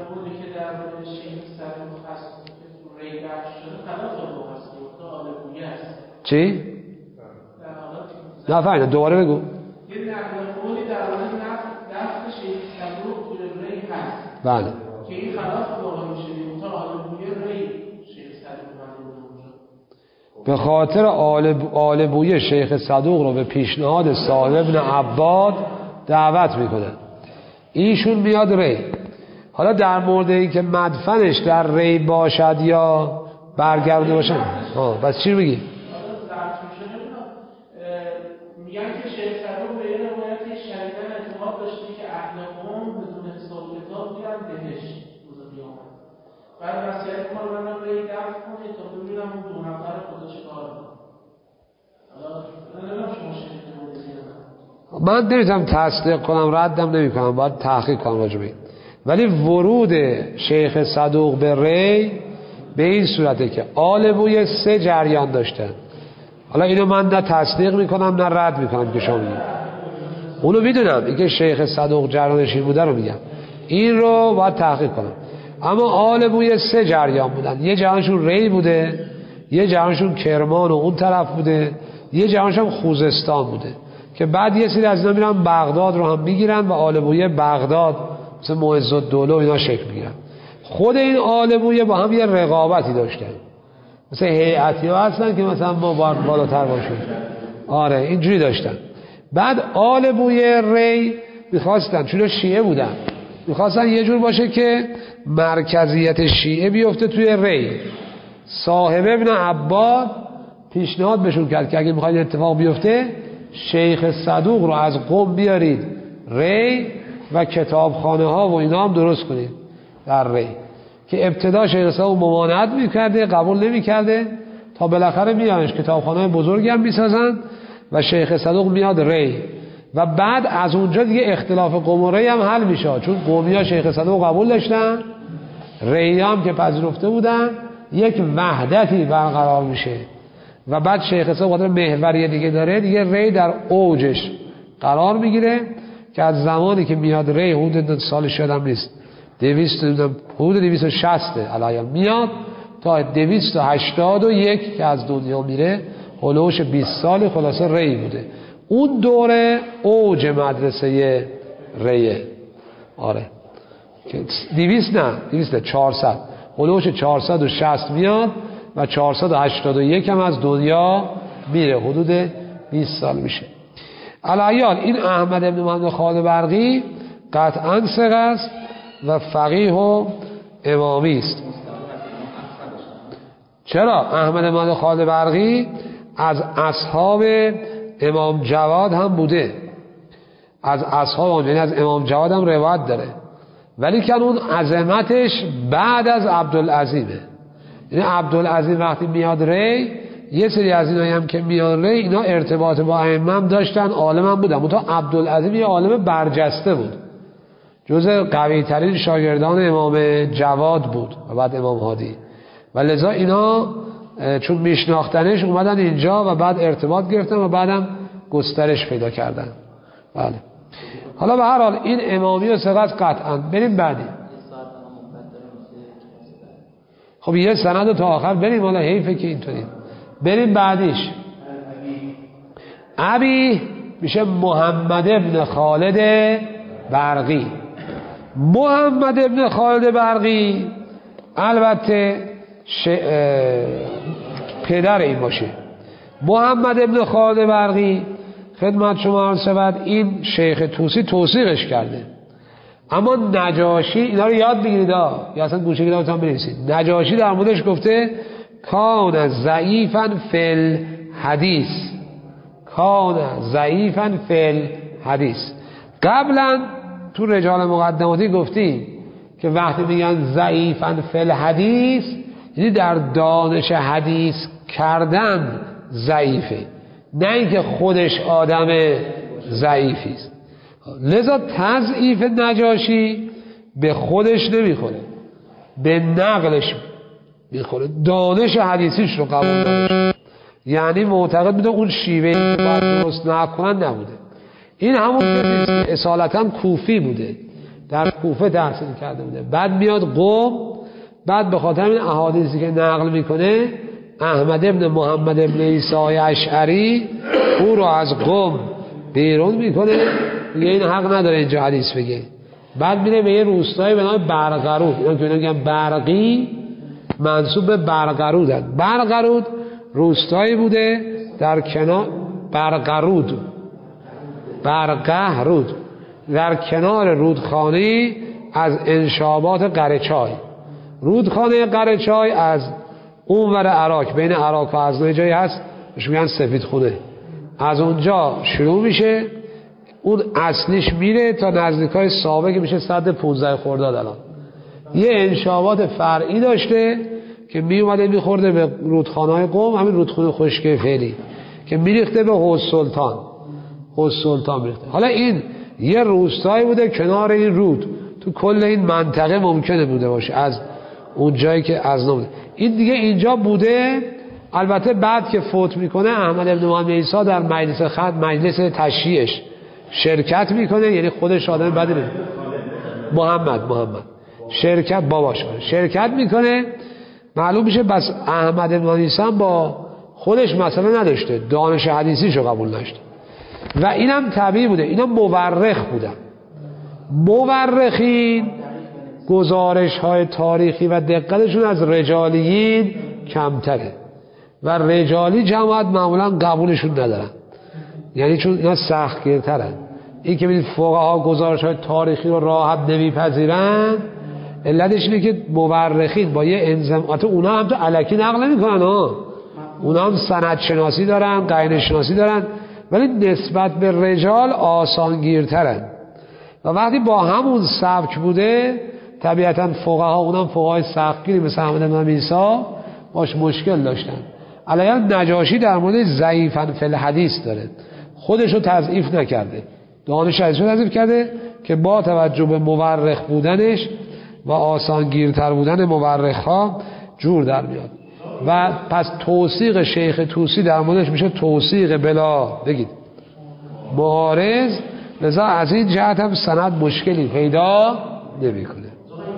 چی؟ نه فهمیدم، دوباره بگو. یه نقل قولی در مورد نفت شیخ صدوق توی ری هست. بله. که این خلاف واقع میشه تا آل بویه ری شیخ صدوق اونجا. به خاطر آل آل بویه شیخ صدوق رو به پیشنهاد صاحب ابن عباد دعوت میکنه. ایشون میاد ری. حالا در مورد این که مدفنش در ری باشد یا برگرده باشد، ها بس چی میگی؟ میگن که شیخ صدوق به یه روایتی شدیداً اعتقاد داشته که اهل قم بدون حساب کتاب میرن بهش روز قیامت. بعد نصیحت کنه منو به این دفع کنه تا ببینم اون دو نفر خدا چه کار میکنه. حالا نمیدونم شما شنیدید. من نمیتونم تصدیق کنم ردم نمی کنم، باید تحقیق کنم راجع به این. ولی ورود شیخ صدوق به ری به این صورته که آل بویه سه جریان داشتن. حالا اینو من نه تصدیق میکنم نه رد میکنم که شما میگید، اونو میدونم این که شیخ صدوق جریانش این بوده رو میگم، این رو باید تحقیق کنم. اما آل بویه سه جریان بودن. یه جریانشون ری بوده، یه جریانشون کرمان و اون طرف بوده، یه جریانشون خوزستان بوده که بعد یه سری از اینا میرن بغداد رو هم میگیرن و آل بویه بغداد مثل معز الدوله و اینا شکل میگیرن. خود این آل بویه با هم یه رقابتی داشتن، مثل هیئتی ها هستن که مثلا ما بالاتر باشیم. آره اینجوری داشتن. بعد آل بویه ری میخواستن، چون شیعه بودن، میخواستن یه جور باشه که مرکزیت شیعه بیفته توی ری. صاحب ابن عباد پیشنهاد بهشون کرد که اگه میخواید اتفاق بیفته شیخ صدوق رو از قم بیارید ری و کتابخانه ها و اینا هم درست کنید در ری، که ابتدا شیخ صدوق ممانعت میکرده، قبول نمیکرده، تا بالاخره میانش کتابخانه بزرگی هم میسازن و شیخ صدوق میاد ری و بعد از اونجا دیگه اختلاف قم و ری هم حل میشه، چون قومی ها شیخ صدوق قبول داشتن، ری هم که پذیرفته بودن، یک وحدتی برقرار میشه و بعد شیخ صدوق قدر محوری دیگه داره دیگه، ری در اوجش قرار میگیره که از زمانی که میاد ری حدود سالش یادم نیست دویست حدود دویست و شصت علایان میاد تا دویست و هشتاد و یک که از دنیا میره، هلوش بیست سال خلاصه ری بوده. اون دوره اوج مدرسه ریه. آره دویست نه دویست نه چهارصد، هلوش چهارصد و شصت میاد و چهارصد و هشتاد و یک هم از دنیا میره، حدود بیست سال میشه. علایان این احمد ابن محمد خالد برقی قطعا ثقه است و فقیه و امامی است. چرا؟ احمد ابن محمد خالد برقی از اصحاب امام جواد هم بوده، از اصحاب یعنی از امام جواد هم روایت داره، ولی که اون عظمتش بعد از عبدالعظیمه. یعنی عبدالعظیم وقتی میاد ری، یه سری از اینایی هم که میان ری اینا ارتباط با ائمه هم داشتن، عالم هم بودن، منتها عبدالعظیم یه عالم برجسته بود، جز قوی ترین شاگردان امام جواد بود و بعد امام هادی، و لذا اینا چون میشناختنش اومدن اینجا و بعد ارتباط گرفتن و بعدم گسترش پیدا کردن. بله. حالا به هر حال این امامی و ثقت قطعا. بریم بعدی. خب یه سند تا آخر بریم، حالا حیفه که اینطوری. بریم بعدیش. ابی میشه محمد ابن خالد برقی. محمد ابن خالد برقی البته ش... پدر این باشه. محمد ابن خالد برقی خدمت شما عرض شود این شیخ طوسی توثیقش کرده، اما نجاشی اینا رو یاد بگیرید ها، یا اصلا گوشه کتابتون بنویسید. نجاشی در موردش گفته کان ضعیفا فی الحدیث، کان ضعیفا فی الحدیث. قبلا تو رجال مقدماتی گفتیم که وقتی میگن ضعیفا فی الحدیث یعنی در دانش حدیث کردن ضعیفه، نه اینکه خودش آدم ضعیفی است. لذا تضعیف نجاشی به خودش نمیخوره، به نقلش میخوره، دانش حدیثیش رو قبول داره، یعنی معتقد بوده اون شیوه که باید درست نکنن نبوده. این همون که اصالتا کوفی بوده، در کوفه تحصیل کرده بوده، بعد میاد قم، بعد به خاطر این احادیثی که نقل میکنه احمد ابن محمد ابن عیسی اشعری او رو از قم بیرون میکنه، میگه این حق نداره اینجا حدیث بگه. بعد میره به یه روستایی به نام برقرود، اینا که میگن برقی منسوب به برقرودن. برقرود روستایی بوده در کنار برقرود برقرود در کنار رودخانه از انشابات قرچای. رودخانه قرچای از اونور عراق، بین عراق و ازنا جایی هست بهش میگن سفید خونه، از اونجا شروع میشه، اون اصلیش میره تا نزدیکای سابه که میشه صد پونزده خرداد. الان یه انشابات فرعی داشته که میومده میخورده به رودخانه‌های قم، همین رودخانه خشک فعلی که میریخته به حوض سلطان، حوض سلطان میریخته. حالا این یه روستایی بوده کنار این رود، تو کل این منطقه ممکنه بوده باشه از اون جایی که از نام. این دیگه اینجا بوده. البته بعد که فوت میکنه احمد ابن محمد عیسی در مجلس خط مجلس تشییعش شرکت میکنه، یعنی خودش آدم بدی نه محمد محمد شرکت باباش شرکت میکنه. معلوم میشه بس احمد ابن محمد عیسی با خودش مسئله نداشته، دانش حدیثیشو قبول نداشته و اینم طبیعی بوده. اینا مورخ بودن. مورخین گزارش های تاریخی و دقتشون از رجالیین کمتره و رجالی جماعت معمولا قبولشون ندارن، یعنی چون اینا سختگیرترن. این که میدید فقها گزارش های تاریخی رو راحت نمیپذیرن، علتش اینه که مورخین با یه انضمام، اونا هم تو الکی نقل نمیکنن ها، اونا هم سند شناسی دارن، قرینه شناسی دارن، ولی نسبت به رجال آسانگیرترن و وقتی با همون سبک بوده طبیعتا فقها، اونم فقهای سختگیری مثل احمد بن عیسی باش مشکل داشتن. علیه نجاشی در مورد ضعیفاً فی الحدیث داره، خودش رو تضعیف نکرده، دانش حدیث رو تضعیف کرده که با توجه به مورخ بودنش و آسانگیرتر بودن مورخ ها جور در میاد. و پس توثیق شیخ طوسی در موردش میشه توثیق بلا بگید معارض، لذا از این جهت هم سند مشکلی پیدا نمیکنه.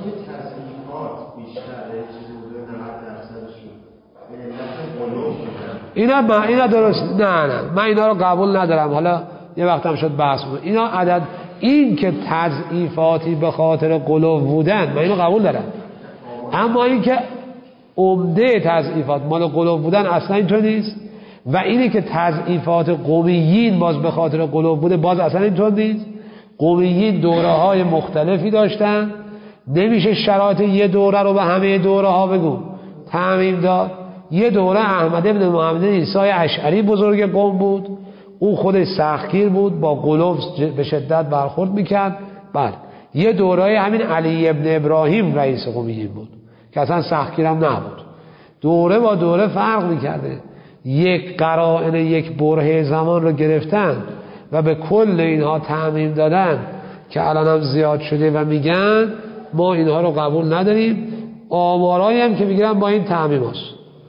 اینا ما اینا درست نه نه من اینا رو قبول ندارم. حالا یه وقت هم شد بحث بود اینا عدد این که تضعیفاتی به خاطر غلو بودن من اینو قبول دارم، اما این که عمده تضعیفات مال غلو بودن اصلا اینطور نیست و اینی که تضعیفات قومیین باز به خاطر غلو بوده باز اصلا اینطور نیست. قومیین دوره های مختلفی داشتن، نمیشه شرایط یه دوره رو به همه دوره ها بگو تعمیم داد. یه دوره احمد ابن محمد عیسی اشعری بزرگ قوم بود، او خودش سختگیر بود، با غلو به شدت برخورد میکرد. بعد یه دوره همین علی ابن ابراهیم رئیس قومیین بود که اصلا سختگیرم نبود. دوره با دوره فرق میکرده. یک قرائن یک برهه زمان رو گرفتن و به کل اینها تعمیم دادن که الان هم زیاد شده و میگن ما اینها رو قبول نداریم. آمارایی هم که میگیرن با این تعمیم هست.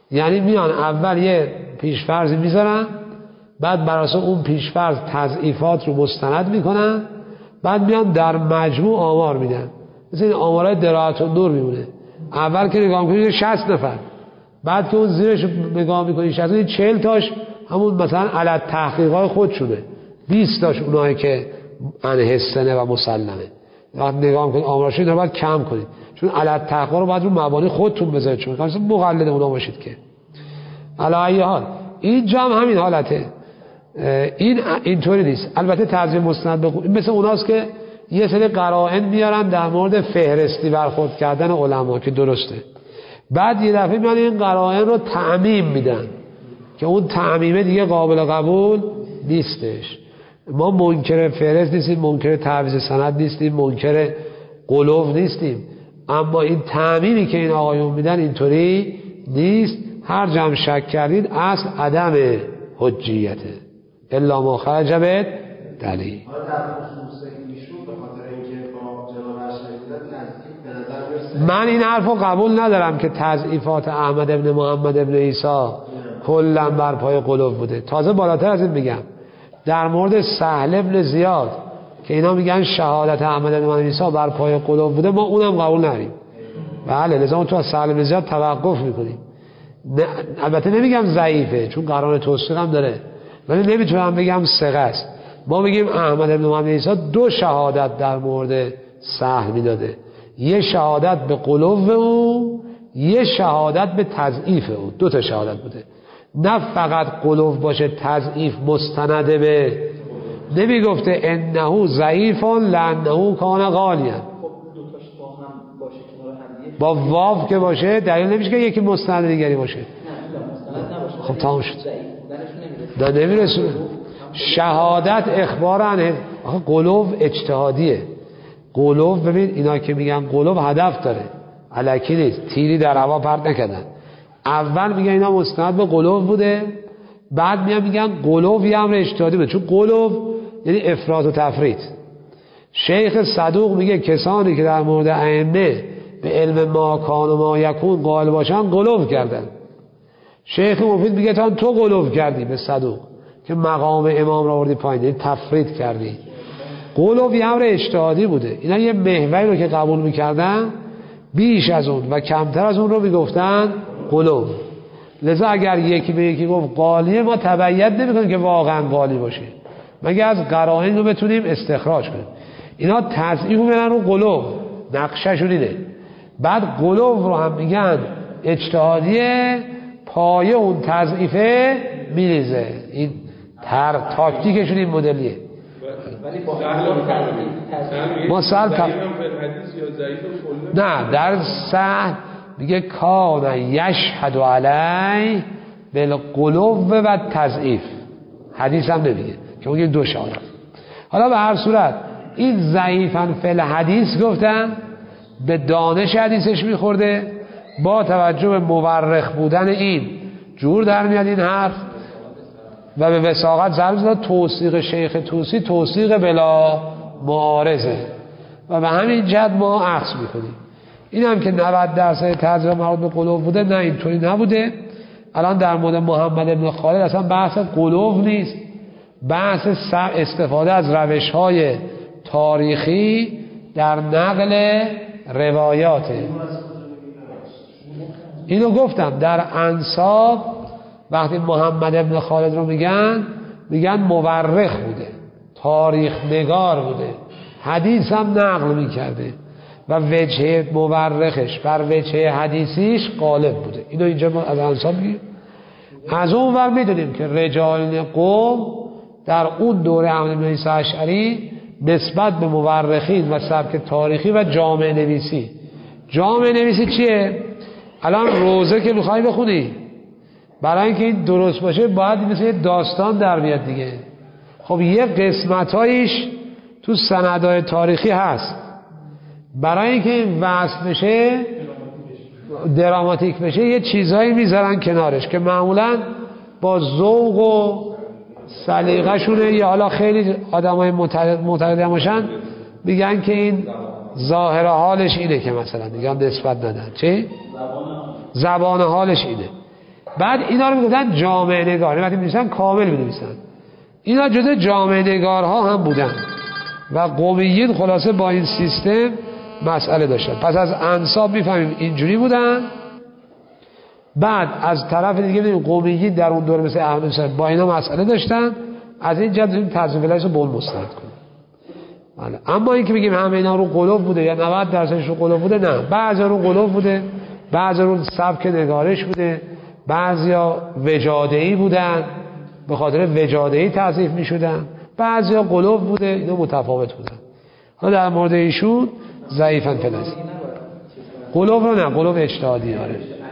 یعنی میان اول یه پیشفرضی میذارن، بعد بر اساس اون پیشفرض تضعیفات رو مستند میکنن، بعد میان در مجموع آمار میدن. مثل این آمارهای دراعت النور میمونه. اول که نگاه میکنید شصت نفر، بعد که اون زیرش نگاه میکنید شصت، چهل تاش همون مثلا علت تحقیقات خودشونه، بیست تاش اونایی که انه سنه و مسلمه. وقتی نگاه میکنید آمارش رو باید کم کنید، چون علت تحقیقات رو باید رو مبانی خودتون بذارید، چون مثلا مقلد اونا باشید که. علی ای حال اینجا هم همین حالته. این اینطوری نیست. البته تعظیم مستند بخون این مثل اوناست که یه سری قرائن میارن در مورد فهرستی برخورد کردن علما که درسته، بعد یه دفعه میان این قرائن رو تعمیم میدن که اون تعمیمه دیگه قابل قبول نیستش. ما منکر فهرست نیستیم، منکر تعویض سند نیستیم، منکر قلوب نیستیم، اما این تعمیمی که این آقایون میدن اینطوری نیست. هر جمع شک کردید اصل عدم حجیته الا ما خرج به دلیل. حالا در خصوص ایشون به خاطر اینکه با جناب اشعری بودن نزدیک به نظر میرسه. من این حرفو قبول ندارم که تضعیفات احمد ابن محمد ابن عیسی کلا بر پای قلوب بوده. تازه بالاتر از این میگم در مورد سهل ابن زیاد که اینا میگن شهادت احمد ابن محمد عیسی بر پای قلوب بوده، ما اونم قبول نداریم. بله لذا تو از سهل ابن زیاد توقف میکنیم. البته نمیگم ضعیفه چون قرار توثیق هم داره، ولی نمیتونم بگم ثقه است. ما بگیم احمد ابن محمد عیسی دو شهادت در مورد سهل میداده، یه شهادت به قلوب او، یه شهادت به تضعیف او. دو تا شهادت بوده، نه فقط قلوب باشه تضعیف مستنده به. نمیگفته انه ضعیف لانه کان غالیا. با واو که باشه دلیل نمیشه که یکی مستند دیگری باشه. خب تمام شد. نه نمیرسونه. شهادت اخبار عنه. آخه قلوب اجتهادیه. قلوب ببین اینا که میگن قلوب هدف داره، الکی نیست، تیری در هوا پرت نکردن. اول میگن اینا مستند به قلوب بوده، بعد میان میگن قلوب یه امر اجتهادی بوده، چون قلوب یعنی افراط و تفریط. شیخ صدوق میگه کسانی که در مورد ائمه به علم ما کان و ما یکون قائل باشن قلوب کردن. شیخ مفید میگه تا تو قلوب کردی به صدوق که مقام امام را آوردی پایین، یعنی تفرید کردی. قلوب یه امر اجتهادی بوده. اینا یه محوری رو که قبول میکردن بیش از اون و کمتر از اون رو میگفتن قلوب. لذا اگر یکی به یکی گفت قالیه، ما تبعیت نمیکنیم که واقعا قالی باشه، مگه از قرائن رو بتونیم استخراج کنیم. اینا تضعیف میکنن رو قلوب، نقشه‌شون اینه. بعد قلوب رو هم میگن اجتهادیه، پایه اون تضعیفه میریزه. این تر تاکتیکشون این مدلیه. ولی با ما سهل تا... نه در سهل میگه کان یشهد علی بالقلوب و تضعیف. حدیث هم نمیگه که اون دو شهادت. حالا به هر صورت این ضعیفاً فی الحدیث گفتن به دانش حدیثش میخورده، با توجه به مورخ بودن این جور در میاد این حرف و به وثاقت ضرب زده. توثیق شیخ طوسی توثیق بلا معارضه و به همین جد ما اخذ میکنیم. این هم که نود درصد تضعیف مربوط به قلوب بوده، نه اینطوری نبوده. الان در مورد محمد ابن خالد اصلا بحث قلوب نیست، بحث استفاده از روش های تاریخی در نقل روایاته. اینو گفتم در انساب وقتی محمد ابن خالد رو میگن میگن مورخ بوده، تاریخ نگار بوده، حدیث هم نقل میکرده و وجه مورخش بر وجه حدیثیش غالب بوده. اینو اینجا ما از انساب میگیم. از اون ور میدونیم که رجال قوم در اون دوره احمد بن عیسی اشعری نسبت به مورخین و سبک تاریخی و جامعه نویسی. جامعه نویسی چیه؟ الان روزه که میخوای بخونی، برای اینکه این درست باشه باید مثل یه داستان در بیاد دیگه. خب یه قسمتایش تو سندهای تاریخی هست، برای اینکه این وصل بشه دراماتیک بشه یه چیزهایی میذارن کنارش که معمولا با ذوق و سلیقه‌شونه، یا حالا خیلی آدمای معتقد باشن میگن که این ظاهر حالش اینه که مثلا میگن نسبت ندن. چی؟ زبان حالش اینه. بعد اینا رو میگفتن جامع نگار، وقتی می‌نویسن کامل می‌نویسن. اینا جزء جامع نگارها هم بودن و قومیین خلاصه با این سیستم مسئله داشتن. پس از انساب میفهمیم اینجوری بودن. بعد از طرف دیگه می‌بینیم قومیین در اون دوره مثل احمد حسین با اینا مسئله داشتن. از این جهت این تضعیف ولایت رو بول مستند کنیم. بله. اما اینکه بگیم همه اینا رو قلوب بوده یا نود درصدش رو قلوب بوده، نه. بعضی رو قلوب بوده، بعضی رو سبک نگارش بوده، بعضیا وجاده‌ای بودن، به خاطر وجاده‌ای تضعیف می‌شدن، بعضیا قلوب بوده، اینا متفاوت بودن. حالا در مورد ایشون ضعیفاً فلز. قلوب رو نه، قلوب اجتهادی آره.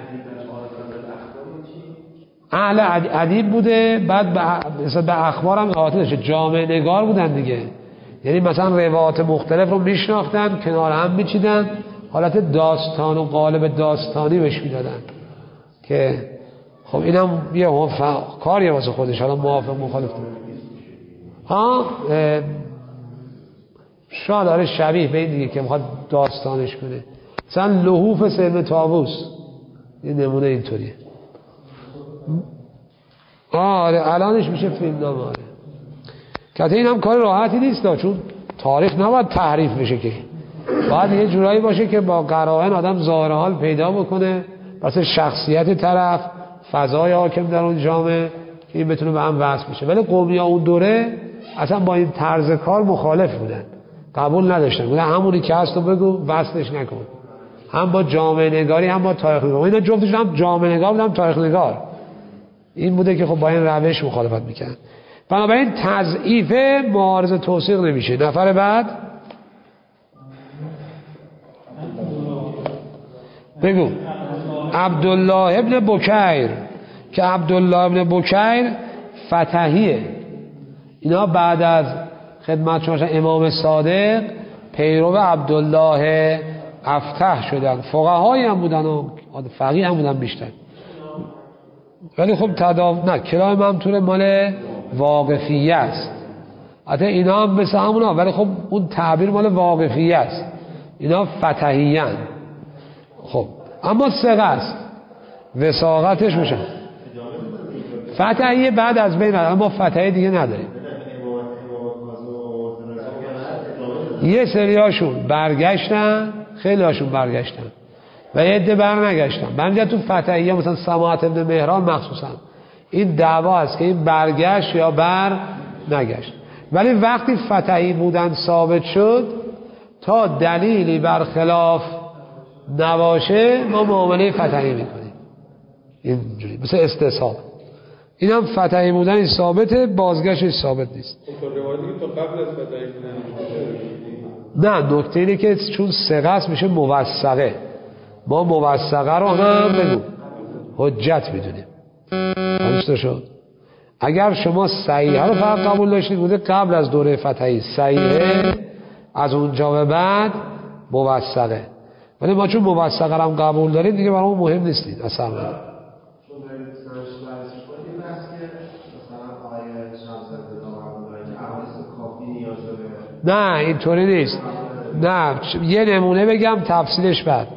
اهل ادیب بوده، بعد به به اخبار هم احاطه داشته، جامع نگار بودن دیگه. یعنی مثلا روایات مختلف رو میشناختن، کنار هم میچیدن، حالت داستان و قالب داستانی بهش میدادن که خب اینم یه موافق کاریه واسه خودش. حالا موافق مخالف ها شاید آره شبیه به این دیگه که میخواد داستانش کنه. مثلا لحوف سلم طاووس یه نمونه اینطوریه. آره الانش میشه فیلم نام. آره که این هم کار راحتی نیست، چون تاریخ نباید تحریف بشه که باید یه جورایی باشه که با قرائن آدم ظاهر حال پیدا بکنه واسه شخصیت طرف، فضای حاکم در اون جامعه که این بتونه به هم وصل بشه. ولی قومی ها اون دوره اصلا با این طرز کار مخالف بودن، قبول نداشتن، بودن همونی که هست رو بگو وصلش نکن. هم با جامعه نگاری هم با تاریخ نگار، اینا جفتش هم جامعه نگار بودن هم تاریخ نگار. این بوده که خب با این روش مخالفت میکنن. بنابراین تضعیف معارض توثیق نمیشه. نفر بعد بگو. عبدالله ابن بکیر که عبدالله ابن بکیر فتحیه. اینا بعد از خدمت شما امام صادق پیرو عبدالله افتح شدن. فقهایی هم بودن و فقیه هم بودن بیشتر، ولی خب تداوم نه. کلام ممتور مال واقفیه است. حتی اینا هم مثل همونا، ولی خب اون تعبیر مال واقفیه است. اینا فتحیین. خب اما ثقه است، وثاقتش میشه فتحیه بعد از بین، اما فتحیه دیگه نداریم. یه سریاشون برگشتن، خیلی هاشون برگشتن و یه عده بر نگشتن. بنده تو فتحیه مثلا سماعت ابن مهران مخصوصا این دعوا است که این برگشت یا بر نگشت. ولی وقتی فتحی بودن ثابت شد، تا دلیلی برخلاف نباشه ما معامله فتحی میکنیم. اینجوری مثل استصحاب. این هم فتحی بودن ثابته، بازگشتش ثابت نیست. تا قبل از فتحی بودن نه، نکته اینه که چون ثقه میشه موثقه. ما موثقه رو هم بگو حجت میدونیم. درست شد؟ اگر شما صحیحه رو فقط قبول داشتید بوده قبل از دوره فتحی صحیحه، از اونجا به بعد موثقه. ولی ما چون موثقه رو هم قبول داریم دیگه برامون مهم نیستید اصلا. نه اینطوری نیست. نه یه نمونه بگم تفصیلش بعد.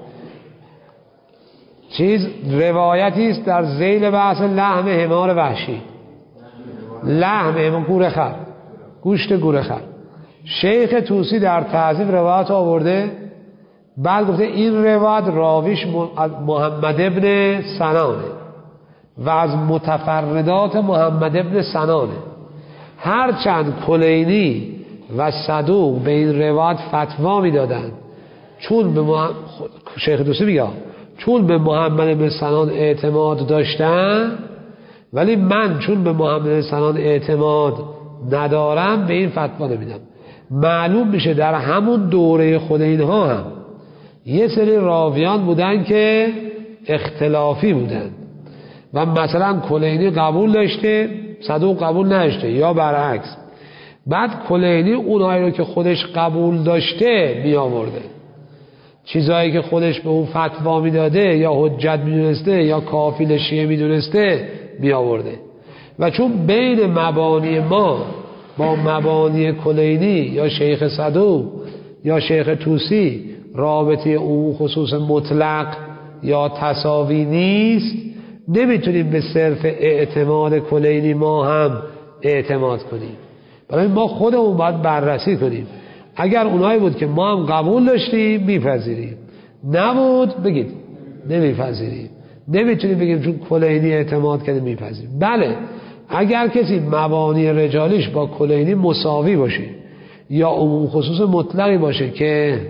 چیز روایتی است در ذیل بحث لحم حمار وحشی، لحم حمار گوره خر، گوشت گوره خر. شیخ طوسی در تعذیب روایت آورده، بعد گفته این روایت راویش محمد ابن سنانه و از متفردات محمد ابن سنانه. هرچند کلینی و صدوق به این روایت فتوا میدادند، چون به محمد... شیخ طوسی میگه چون به محمد بن سنان اعتماد داشتن، ولی من چون به محمد بن سنان اعتماد ندارم به این فتوا نمیدم. معلوم میشه در همون دوره خود اینها هم یه سری راویان بودن که اختلافی بودن و مثلا کلینی قبول داشته صدوق قبول نداشته یا برعکس. بعد کلینی اونایی رو که خودش قبول داشته می آورده، چیزایی که خودش به اون فتوا میداده یا حجت میدونسته یا کافیل شیعه میدونسته می آورده. و چون بین مبانی ما با مبانی کلینی یا شیخ صدوق یا شیخ طوسی رابطه اون خصوص مطلق یا تساوی نیست، نمیتونیم به صرف اعتماد کلینی ما هم اعتماد کنیم. برای ما خودمون باید بررسی کنیم. اگر اونایی بود که ما هم قبول داشتیم میپذیریم، نبود بگید نمیپذیریم. نمیتونیم بگیم چون کلینی اعتماد کرده میپذیریم. بله اگر کسی مبانی رجالیش با کلینی مساوی باشه یا عموم خصوص مطلقی باشه که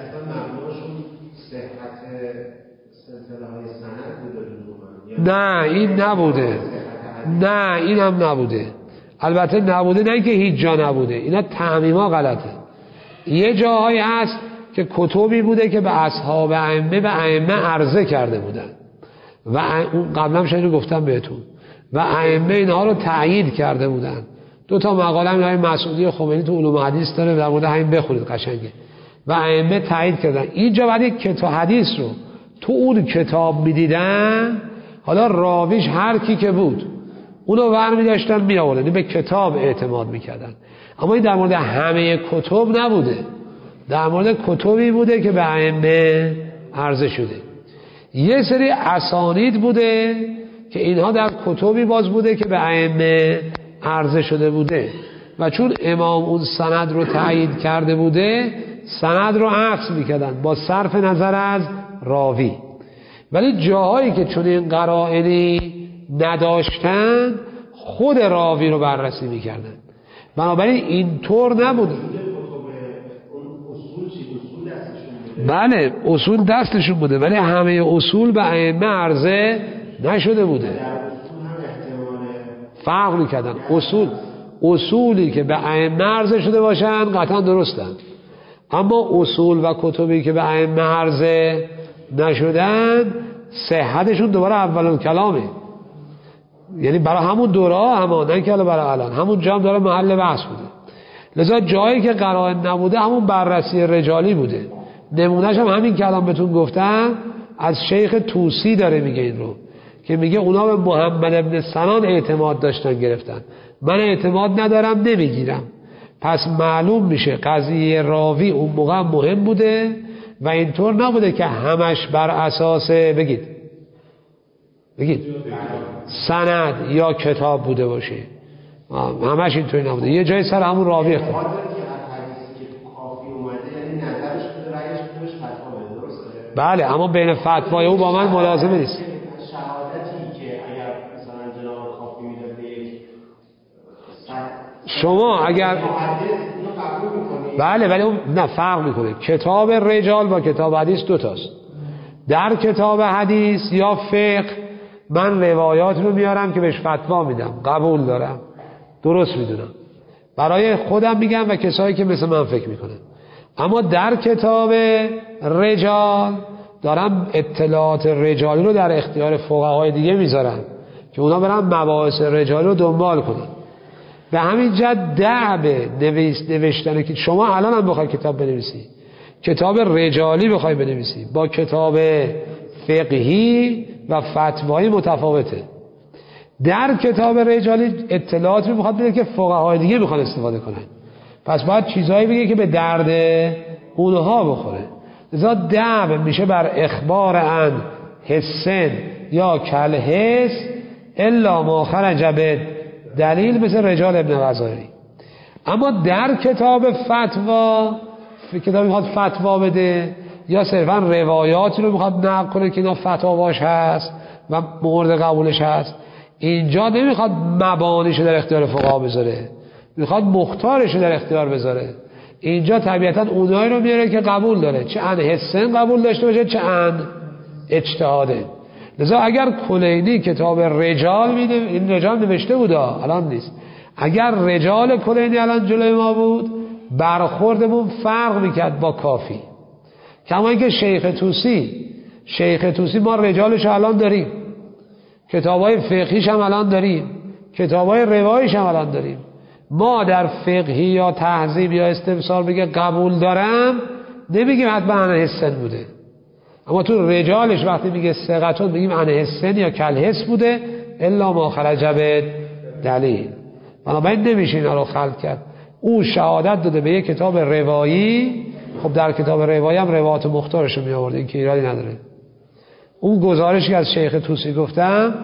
نه این نبوده، نه این هم نبوده. البته نبوده نه که هیچ جا نبوده، اینا تعمیما غلطه. یه جاهایی هست که کتبی بوده که به اصحاب ائمه به ائمه عرضه کرده بودن و اون قبلا شاید گفتم بهتون و ائمه اینها رو تأیید کرده بودن. دو تا مقاله های مسعودی خمینی تو علوم حدیث داره، در مورد همین بخونید قشنگه. و ائمه تأیید کردن. اینجا بعد یک کتاب حدیث رو تو اون کتاب می‌دیدن، حالا راویش هر کی که بود اونو برمی داشتن می آوردن، به کتاب اعتماد میکردن. اما این در مورد همه کتب نبوده، در مورد کتبی بوده که به ائمه عرضه شده. یه سری اسانید بوده که اینها در کتبی باز بوده که به ائمه عرضه شده بوده و چون امام اون سند رو تایید کرده بوده سند رو عکس میکردن با صرف نظر از راوی. ولی جاهایی که چون این قرائنی نداشتن خود راوی رو بررسی میکردن. بنابراین اینطور نبود. بله اصول دستشون بوده ولی همه اصول به ائمه عرضه نشده بوده، فرق میکردن. اصول اصولی که به ائمه عرضه شده باشن قطعا درستن، اما اصول و کتبی که به ائمه عرضه نشدن صحتشون دوباره اول کلامه، یعنی برای همون دوره ها هم نه که برای الان همون جا هم داره محل بحث بوده. لذا جایی که قرائن نبوده همون بررسی رجالی بوده. نمونهش هم همین که الان بهتون گفتم از شیخ توسی داره میگه این رو که میگه اونا به محمد ابن سنان اعتماد داشتن گرفتن، من اعتماد ندارم نمیگیرم. پس معلوم میشه قضیه راوی اون موقع مهم بوده و اینطور نبوده که همش بر اساس بگید بگید سند یا کتاب بوده باشه، همش اینطوری نبوده. یه جای سر همون راوی اختلاف. بله اما بین فتوای او با من ملازمه نیست. شهادتی که اگر مثلا جناب کافی میده به یک شما اگر بله ولی اون نه فرق میکنه. کتاب رجال با کتاب حدیث دو تاست. در کتاب حدیث یا فقه من روایات رو میارم که بهش فتوا میدم، قبول دارم، درست میدونم، برای خودم میگم و کسایی که مثل من فکر میکنن. اما در کتاب رجال دارم اطلاعات رجالی رو در اختیار فقهای دیگه میذارم که اونا برن مباحث رجالی رو دنبال کنن. به همین جهت دعب نویس نوشتنه که شما الان هم بخوای کتاب بنویسی، کتاب رجالی بخوای بنویسی با کتاب فقهی و فتوایی متفاوته. در کتاب رجالی اطلاعاتی رو میخواد بده که فقهای دیگه میخوان استفاده کنن، پس باید چیزایی بگه که به درد اونها بخوره. لذا دعب میشه بر اخبار عن حسن یا کل حس الا ما خرج به دلیل مثل رجال ابن غزالی. اما در کتاب فتوا کتاب میخواد فتوا بده یا صرفا روایاتی رو میخواد نقل کنه که اینا فتاواش هست و مورد قبولش هست، اینجا نمیخواد مبانیشو در اختیار فقها بذاره، میخواد مختارشو در اختیار بذاره. اینجا طبیعتا اونایی رو میاره که قبول داره، چه ان حسن قبول داشته باشه چه ان اجتهاده. لذا اگر کلینی کتاب رجال میده، این رجال نوشته بوده الان نیست، اگر رجال کلینی الان جلوی ما بود برخوردمون فرق میکرد با کافی. کما اینکه شیخ توسی شیخ توسی ما رجالش الان داریم، کتابای فقهیش هم الان داریم، کتابای روایش هم الان داریم. ما در فقهی یا تهذیب یا استفسار بگه قبول دارم نمیگیم حتما عن حسن بوده، اما تو رجالش وقتی میگه ثقتون میگیم عن حسن یا کل حس بوده الا ما خرج به دلیل. بنابراین نمیشه اینا رو خلط کرد. او شهادت داده به یک کتاب روایی، خب در کتاب روایی هم روایات مختارش رو می آورده، این که ایرادی نداره. اون گزارشی از شیخ توسی گفتم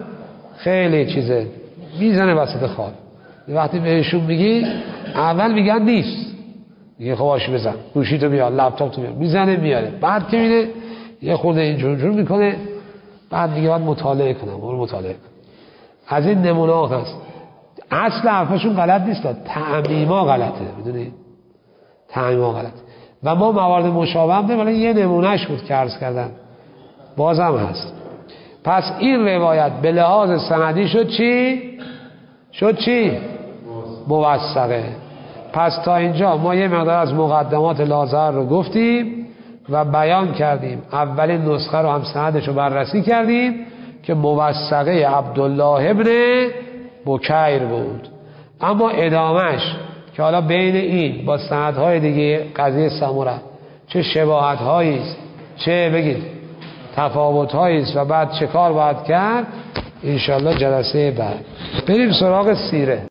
خیلی چیزه میزنه وسط خواب. وقتی بهشون میگی اول میگن نیست، میگه خب باشه بزن، گوشی تو بیار، لپتاپ تو بیار، میزنه میاره. بعد که میده یه خورده اینجور جور میکنه، بعد میگه باید مطالعه کنم. برو مطالعه کن. از این نمونه ها هست. اصل حرفشون غلط نیست، تعمیما غلطه. میدونی تعمیما غلطه. و ما موارد مشابه هم داریم، ولی یه نمونهش بود که عرض کردم، بازم هست. پس این روایت به لحاظ سندی شد چی؟ شد چی؟ موثقه. پس تا اینجا ما یه مقدار از مقدمات لازم رو گفتیم و بیان کردیم. اولین نسخه رو هم سندش رو بررسی کردیم که موثقه عبدالله ابن بکیر بود. اما ادامش که حالا بین این با سندهای دیگه قضیه سموره چه شباهت هاییست، چه بگید تفاوت هاییست و بعد چه کار باید کرد، انشالله جلسه بعد. بریم سراغ سیره.